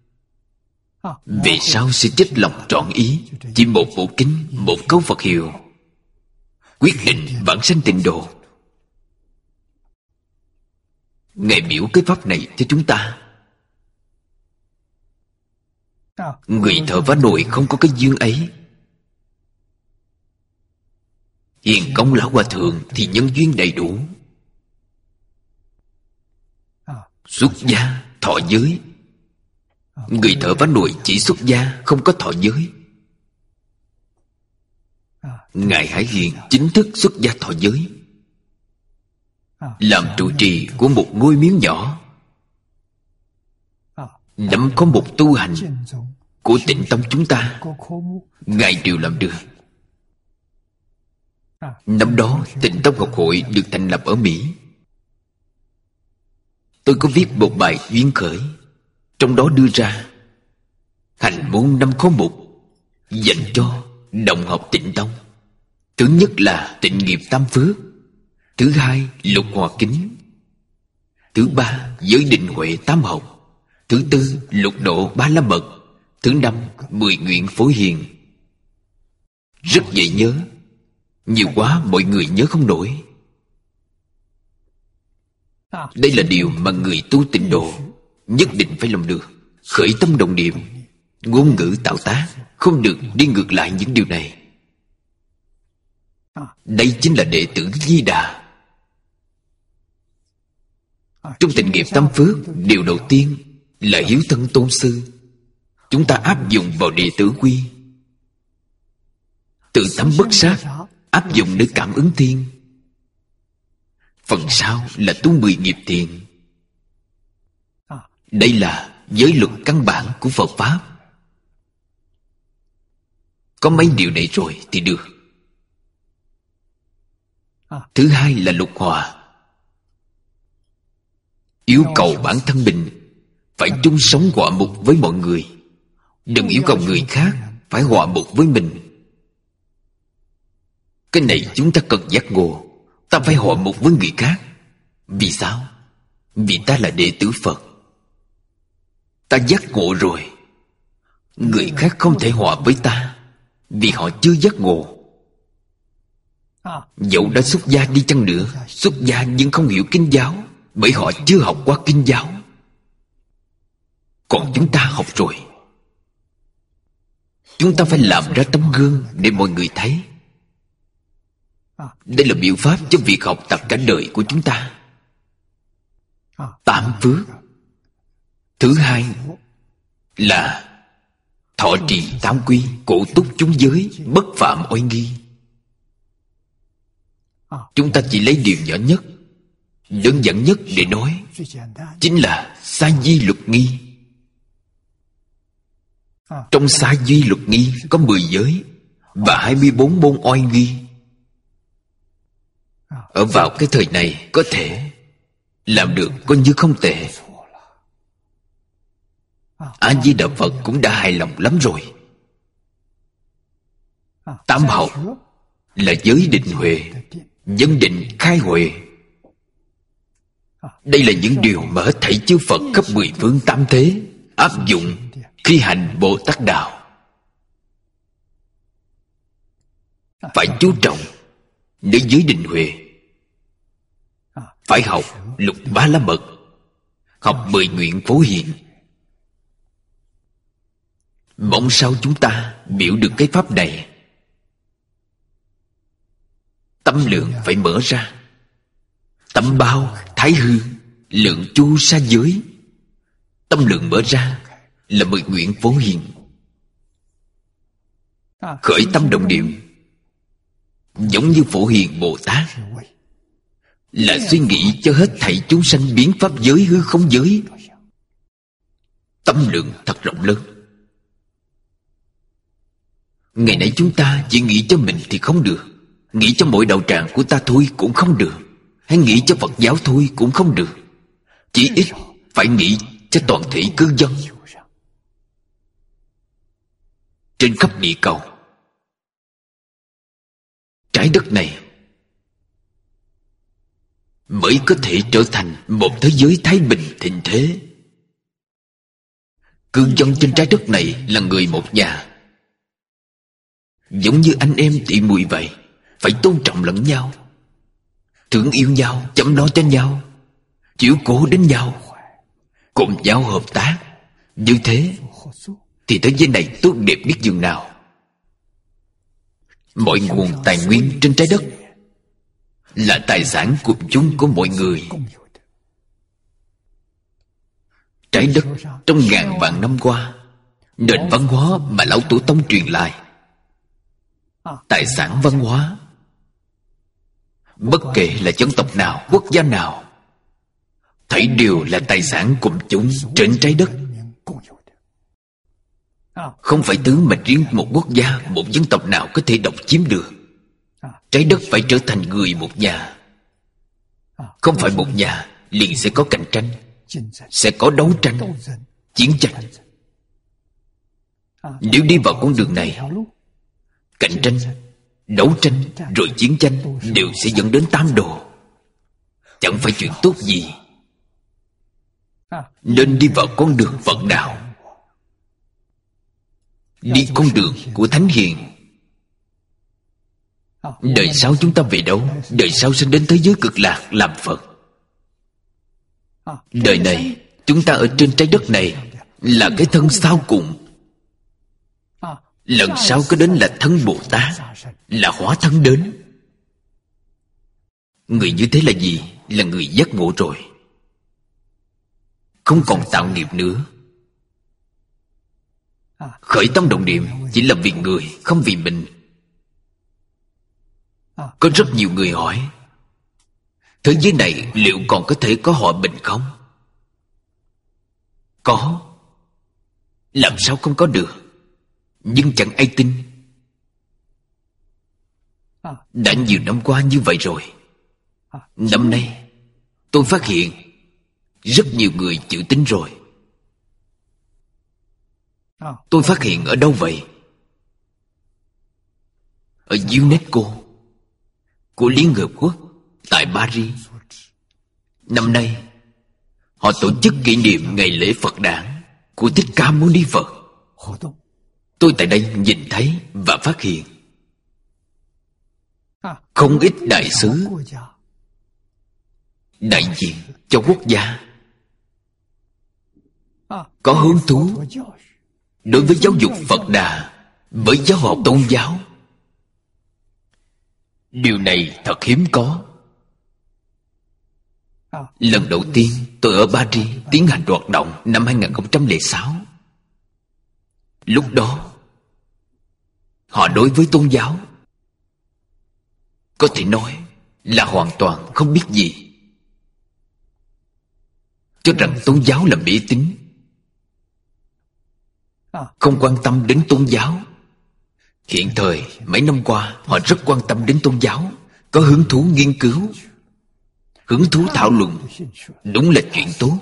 Về sau sẽ chết lòng trọn ý. Chỉ một bộ kinh, một câu Phật hiệu quyết định vãng sanh tịnh độ. Ngài biểu cái pháp này cho chúng ta. Người thợ vá nồi không có cái duyên ấy. Hiền công lão Hòa Thượng thì nhân duyên đầy đủ. Xuất gia, thọ giới. Người thợ vá nồi chỉ xuất gia, không có thọ giới. Ngài Hải Hiền chính thức xuất gia thọ giới, làm trụ trì của một ngôi miếu nhỏ, nắm có một tu hành của Tịnh Tông chúng ta. Ngài đều làm được. Năm đó Tịnh Tông Học Hội được thành lập ở Mỹ. Tôi có viết một bài duyên khởi, trong đó đưa ra hành môn năm khóa mục dành cho đồng học Tịnh Tông. Thứ nhất là tịnh nghiệp tam phước, thứ hai lục hòa kính, thứ ba giới định huệ tam học, thứ tư lục độ ba la mật, thứ năm mười nguyện phổ hiền. Rất dễ nhớ, nhiều quá mọi người nhớ không nổi. Đây là điều mà người tu tịnh độ nhất định phải làm được. Khởi tâm động niệm, ngôn ngữ tạo tác, không được đi ngược lại những điều này. Đây chính là đệ tử Di Đà. Trong tịnh nghiệp tam phước, điều đầu tiên là hiếu thân tôn sư. Chúng ta áp dụng vào đệ tử quy. Tự tánh bất sát, áp dụng để cảm ứng thiên. Phần sau là tu mười nghiệp thiện. Đây là giới luật căn bản của Phật Pháp. Có mấy điều này rồi thì được. Thứ hai là lục hòa. Yêu cầu bản thân mình phải chung sống hòa mục với mọi người. Đừng yêu cầu người khác phải hòa mục với mình. Cái này chúng ta cần giác ngộ. Ta phải hòa mục với người khác. Vì sao? Vì ta là đệ tử Phật. Ta giác ngộ rồi. Người khác không thể hòa với ta, vì họ chưa giác ngộ. Dẫu đã xuất gia đi chăng nữa, xuất gia nhưng không hiểu kinh giáo, bởi họ chưa học qua kinh giáo. Còn chúng ta học rồi. Chúng ta phải làm ra tấm gương để mọi người thấy. Đây là biện pháp cho việc học tập cả đời của chúng ta. Tám phước. Thứ hai là thọ trì tám quy, cổ túc chúng giới, bất phạm oai nghi. Chúng ta chỉ lấy điều nhỏ nhất, đơn giản nhất để nói, chính là sa di luật nghi. Trong sa di luật nghi có mười giới và hai mươi bốn môn oai nghi. Ở vào cái thời này có thể làm được coi như không tệ. A Di Đà Phật cũng đã hài lòng lắm rồi. Tam học là giới định huệ, dân định khai huệ. Đây là những điều mà hết thảy chư Phật khắp mười phương tam thế áp dụng khi hành Bồ Tát đạo. Phải chú trọng đến giới định huệ. Phải học lục ba la mật, học mười nguyện phổ hiền. Mong sao chúng ta biểu được cái pháp này. Tâm lượng phải mở ra. Tâm bao thái hư, lượng chu sa giới. Tâm lượng mở ra là mười nguyện phổ hiền. Khởi tâm động niệm giống như Phổ Hiền Bồ Tát, là suy nghĩ cho hết thảy chúng sanh biến pháp giới hư không giới. Tâm lượng thật rộng lớn. Ngày nay chúng ta chỉ nghĩ cho mình thì không được. Nghĩ cho mỗi đạo tràng của ta thôi cũng không được. Hay nghĩ cho Phật giáo thôi cũng không được. Chỉ ít phải nghĩ cho toàn thể cư dân trên khắp địa cầu. Trái đất này mới có thể trở thành một thế giới thái bình thịnh thế. Cư dân trên trái đất này là người một nhà, giống như anh em tỷ muội vậy. Phải tôn trọng lẫn nhau, thương yêu nhau, chăm lo cho nhau, chiếu cố đến nhau, cùng nhau hợp tác. Như thế thì thế giới này tốt đẹp biết dường nào. Mọi nguồn tài nguyên trên trái đất là tài sản cùng chung của mọi người. Trái đất trong ngàn vạn năm qua, nền văn hóa mà Lão Tổ Tông truyền lại, tài sản văn hóa, bất kể là dân tộc nào, quốc gia nào, thảy đều là tài sản cùng chung trên trái đất. Không phải thứ mà riêng một quốc gia, một dân tộc nào có thể độc chiếm được. Trái đất phải trở thành người một nhà. Không phải một nhà liền sẽ có cạnh tranh, sẽ có đấu tranh, chiến tranh. Nếu đi vào con đường này, cạnh tranh, đấu tranh rồi chiến tranh đều sẽ dẫn đến tam đồ, chẳng phải chuyện tốt gì. Nên đi vào con đường Phật đạo, đi con đường của Thánh Hiền. Đời sau chúng ta về đâu? Đời sau sẽ đến thế giới cực lạc làm Phật. Đời này chúng ta ở trên trái đất này là cái thân sau cùng. Lần sau có đến là thân Bồ Tát, là hóa thân đến. Người như thế là gì? Là người giác ngộ rồi, không còn tạo nghiệp nữa. Khởi tâm động niệm chỉ là vì người, không vì mình. Có rất nhiều người hỏi, thế giới này liệu còn có thể có hòa bình không? Có. Làm sao không có được? Nhưng chẳng ai tin. Đã nhiều năm qua như vậy rồi. Năm nay tôi phát hiện rất nhiều người chịu tin rồi. Tôi phát hiện ở đâu vậy? Ở UNESCO của Liên Hợp Quốc tại Paris. Năm nay họ tổ chức kỷ niệm ngày lễ Phật đản của Thích Ca Mâu Ni Phật. Tôi tại đây nhìn thấy và phát hiện không ít đại sứ đại diện cho quốc gia có hứng thú đối với giáo dục Phật Đà, với giáo học tôn giáo. Điều này thật hiếm có. Lần đầu tiên tôi ở Paris tiến hành hoạt động năm hai nghìn không trăm lẻ sáu. Lúc đó họ đối với tôn giáo có thể nói là hoàn toàn không biết gì, cho rằng tôn giáo là mê tín, không quan tâm đến tôn giáo. Hiện thời mấy năm qua họ rất quan tâm đến tôn giáo, có hứng thú nghiên cứu, hứng thú thảo luận. Đúng là chuyện tốt.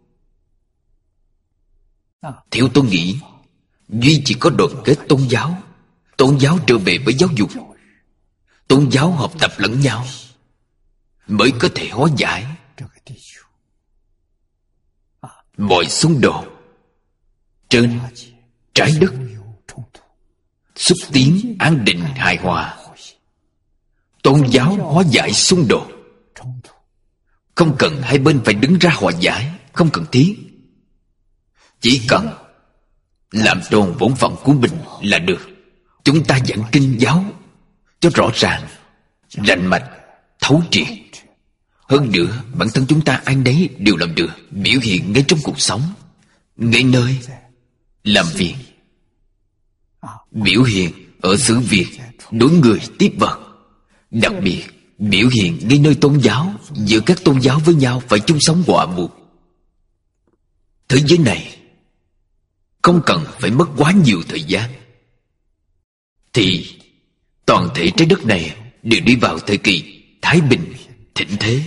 Theo tôi nghĩ, duy chỉ có đoàn kết tôn giáo, tôn giáo trở về với giáo dục, tôn giáo học tập lẫn nhau, mới có thể hóa giải mọi xung đột trên trái đất, xúc tiến an định hài hòa. Tôn giáo hóa giải xung đột, không cần hai bên phải đứng ra hòa giải, không cần thiết. Chỉ cần làm tròn bổn phận của mình là được. Chúng ta giảng kinh giáo cho rõ ràng, rành mạch, thấu triệt. Hơn nữa, bản thân chúng ta ai nấy đều làm được, biểu hiện ngay trong cuộc sống, ngay nơi làm việc, biểu hiện ở xứ việc, đối người tiếp vật. Đặc biệt biểu hiện ngay nơi tôn giáo, giữa các tôn giáo với nhau phải chung sống hòa睦. Thế giới này không cần phải mất quá nhiều thời gian, thì toàn thể trái đất này đều đi vào thời kỳ thái bình thịnh thế.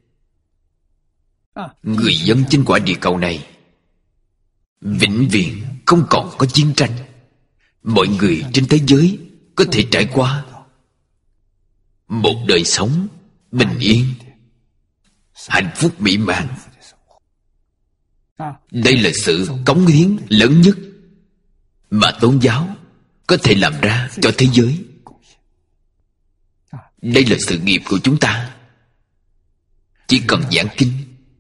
Người dân trên quả địa cầu này vĩnh viễn không còn có chiến tranh. Mọi người trên thế giới có thể trải qua một đời sống bình yên, hạnh phúc mỹ mãn. Đây là sự cống hiến lớn nhất mà tôn giáo có thể làm ra cho thế giới. Đây là sự nghiệp của chúng ta. Chỉ cần giảng kinh,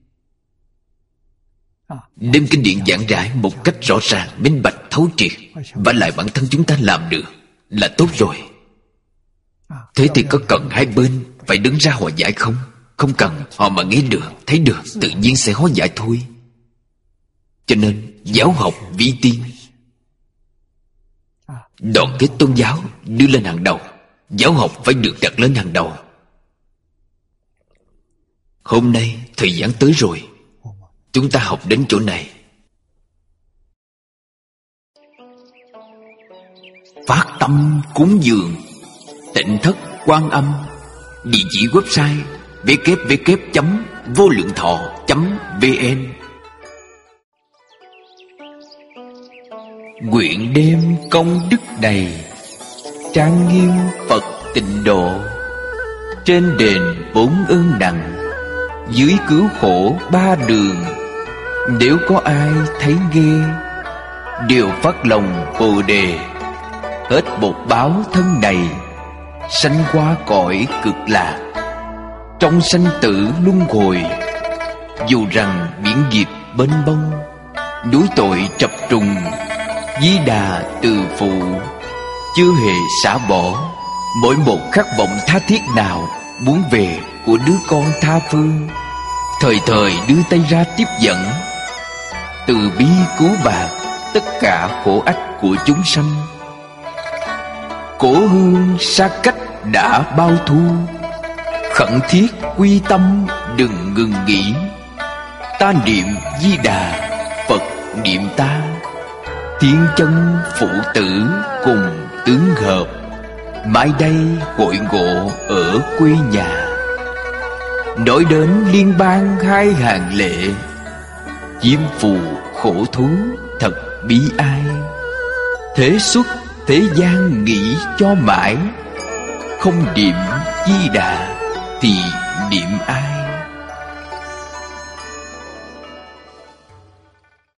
đem kinh điển giảng giải một cách rõ ràng, minh bạch, thấu triệt, và lại bản thân chúng ta làm được là tốt rồi. Thế thì có cần hai bên phải đứng ra hòa giải không? Không cần. Họ mà nghe được, thấy được, tự nhiên sẽ hóa giải thôi. Cho nên giáo học vi tiên, đoàn kết tôn giáo đưa lên hàng đầu. Giáo học phải được đặt lên hàng đầu. Hôm nay thời gian tới rồi, chúng ta học đến chỗ này. Phát tâm cúng dường Tịnh Thất Quan Âm. Địa chỉ website w w w chấm vô lượng thọ chấm v n. Nguyện đêm công đức đầy, trang nghiêm Phật tịnh độ. Trên đền bốn ơn nặng, dưới cứu khổ ba đường. Nếu có ai thấy ghê, đều phát lòng Bồ Đề. Hết bột báo thân này, sanh qua cõi cực lạc. Trong sanh tử luân hồi, dù rằng biển nghiệp bênh bông, núi tội trập trùng, Di Đà từ phụ, chưa hề xả bỏ. Mỗi một khát vọng tha thiết nào muốn về của đứa con tha phương, thời thời đưa tay ra tiếp dẫn, từ bi cứu bạc tất cả khổ ách của chúng sanh. Cổ hương xa cách đã bao thu, khẩn thiết quy tâm đừng ngừng nghỉ. Ta niệm Di Đà, Phật niệm ta, thiên chân phụ tử cùng tướng hợp. Mãi đây hội ngộ ở quê nhà, nói đến liên bang hai hàng lệ. Diêm phù khổ thú thật bi ai, thế xuất thế gian nghĩ cho mãi. Không niệm Di Đà thì niệm ai?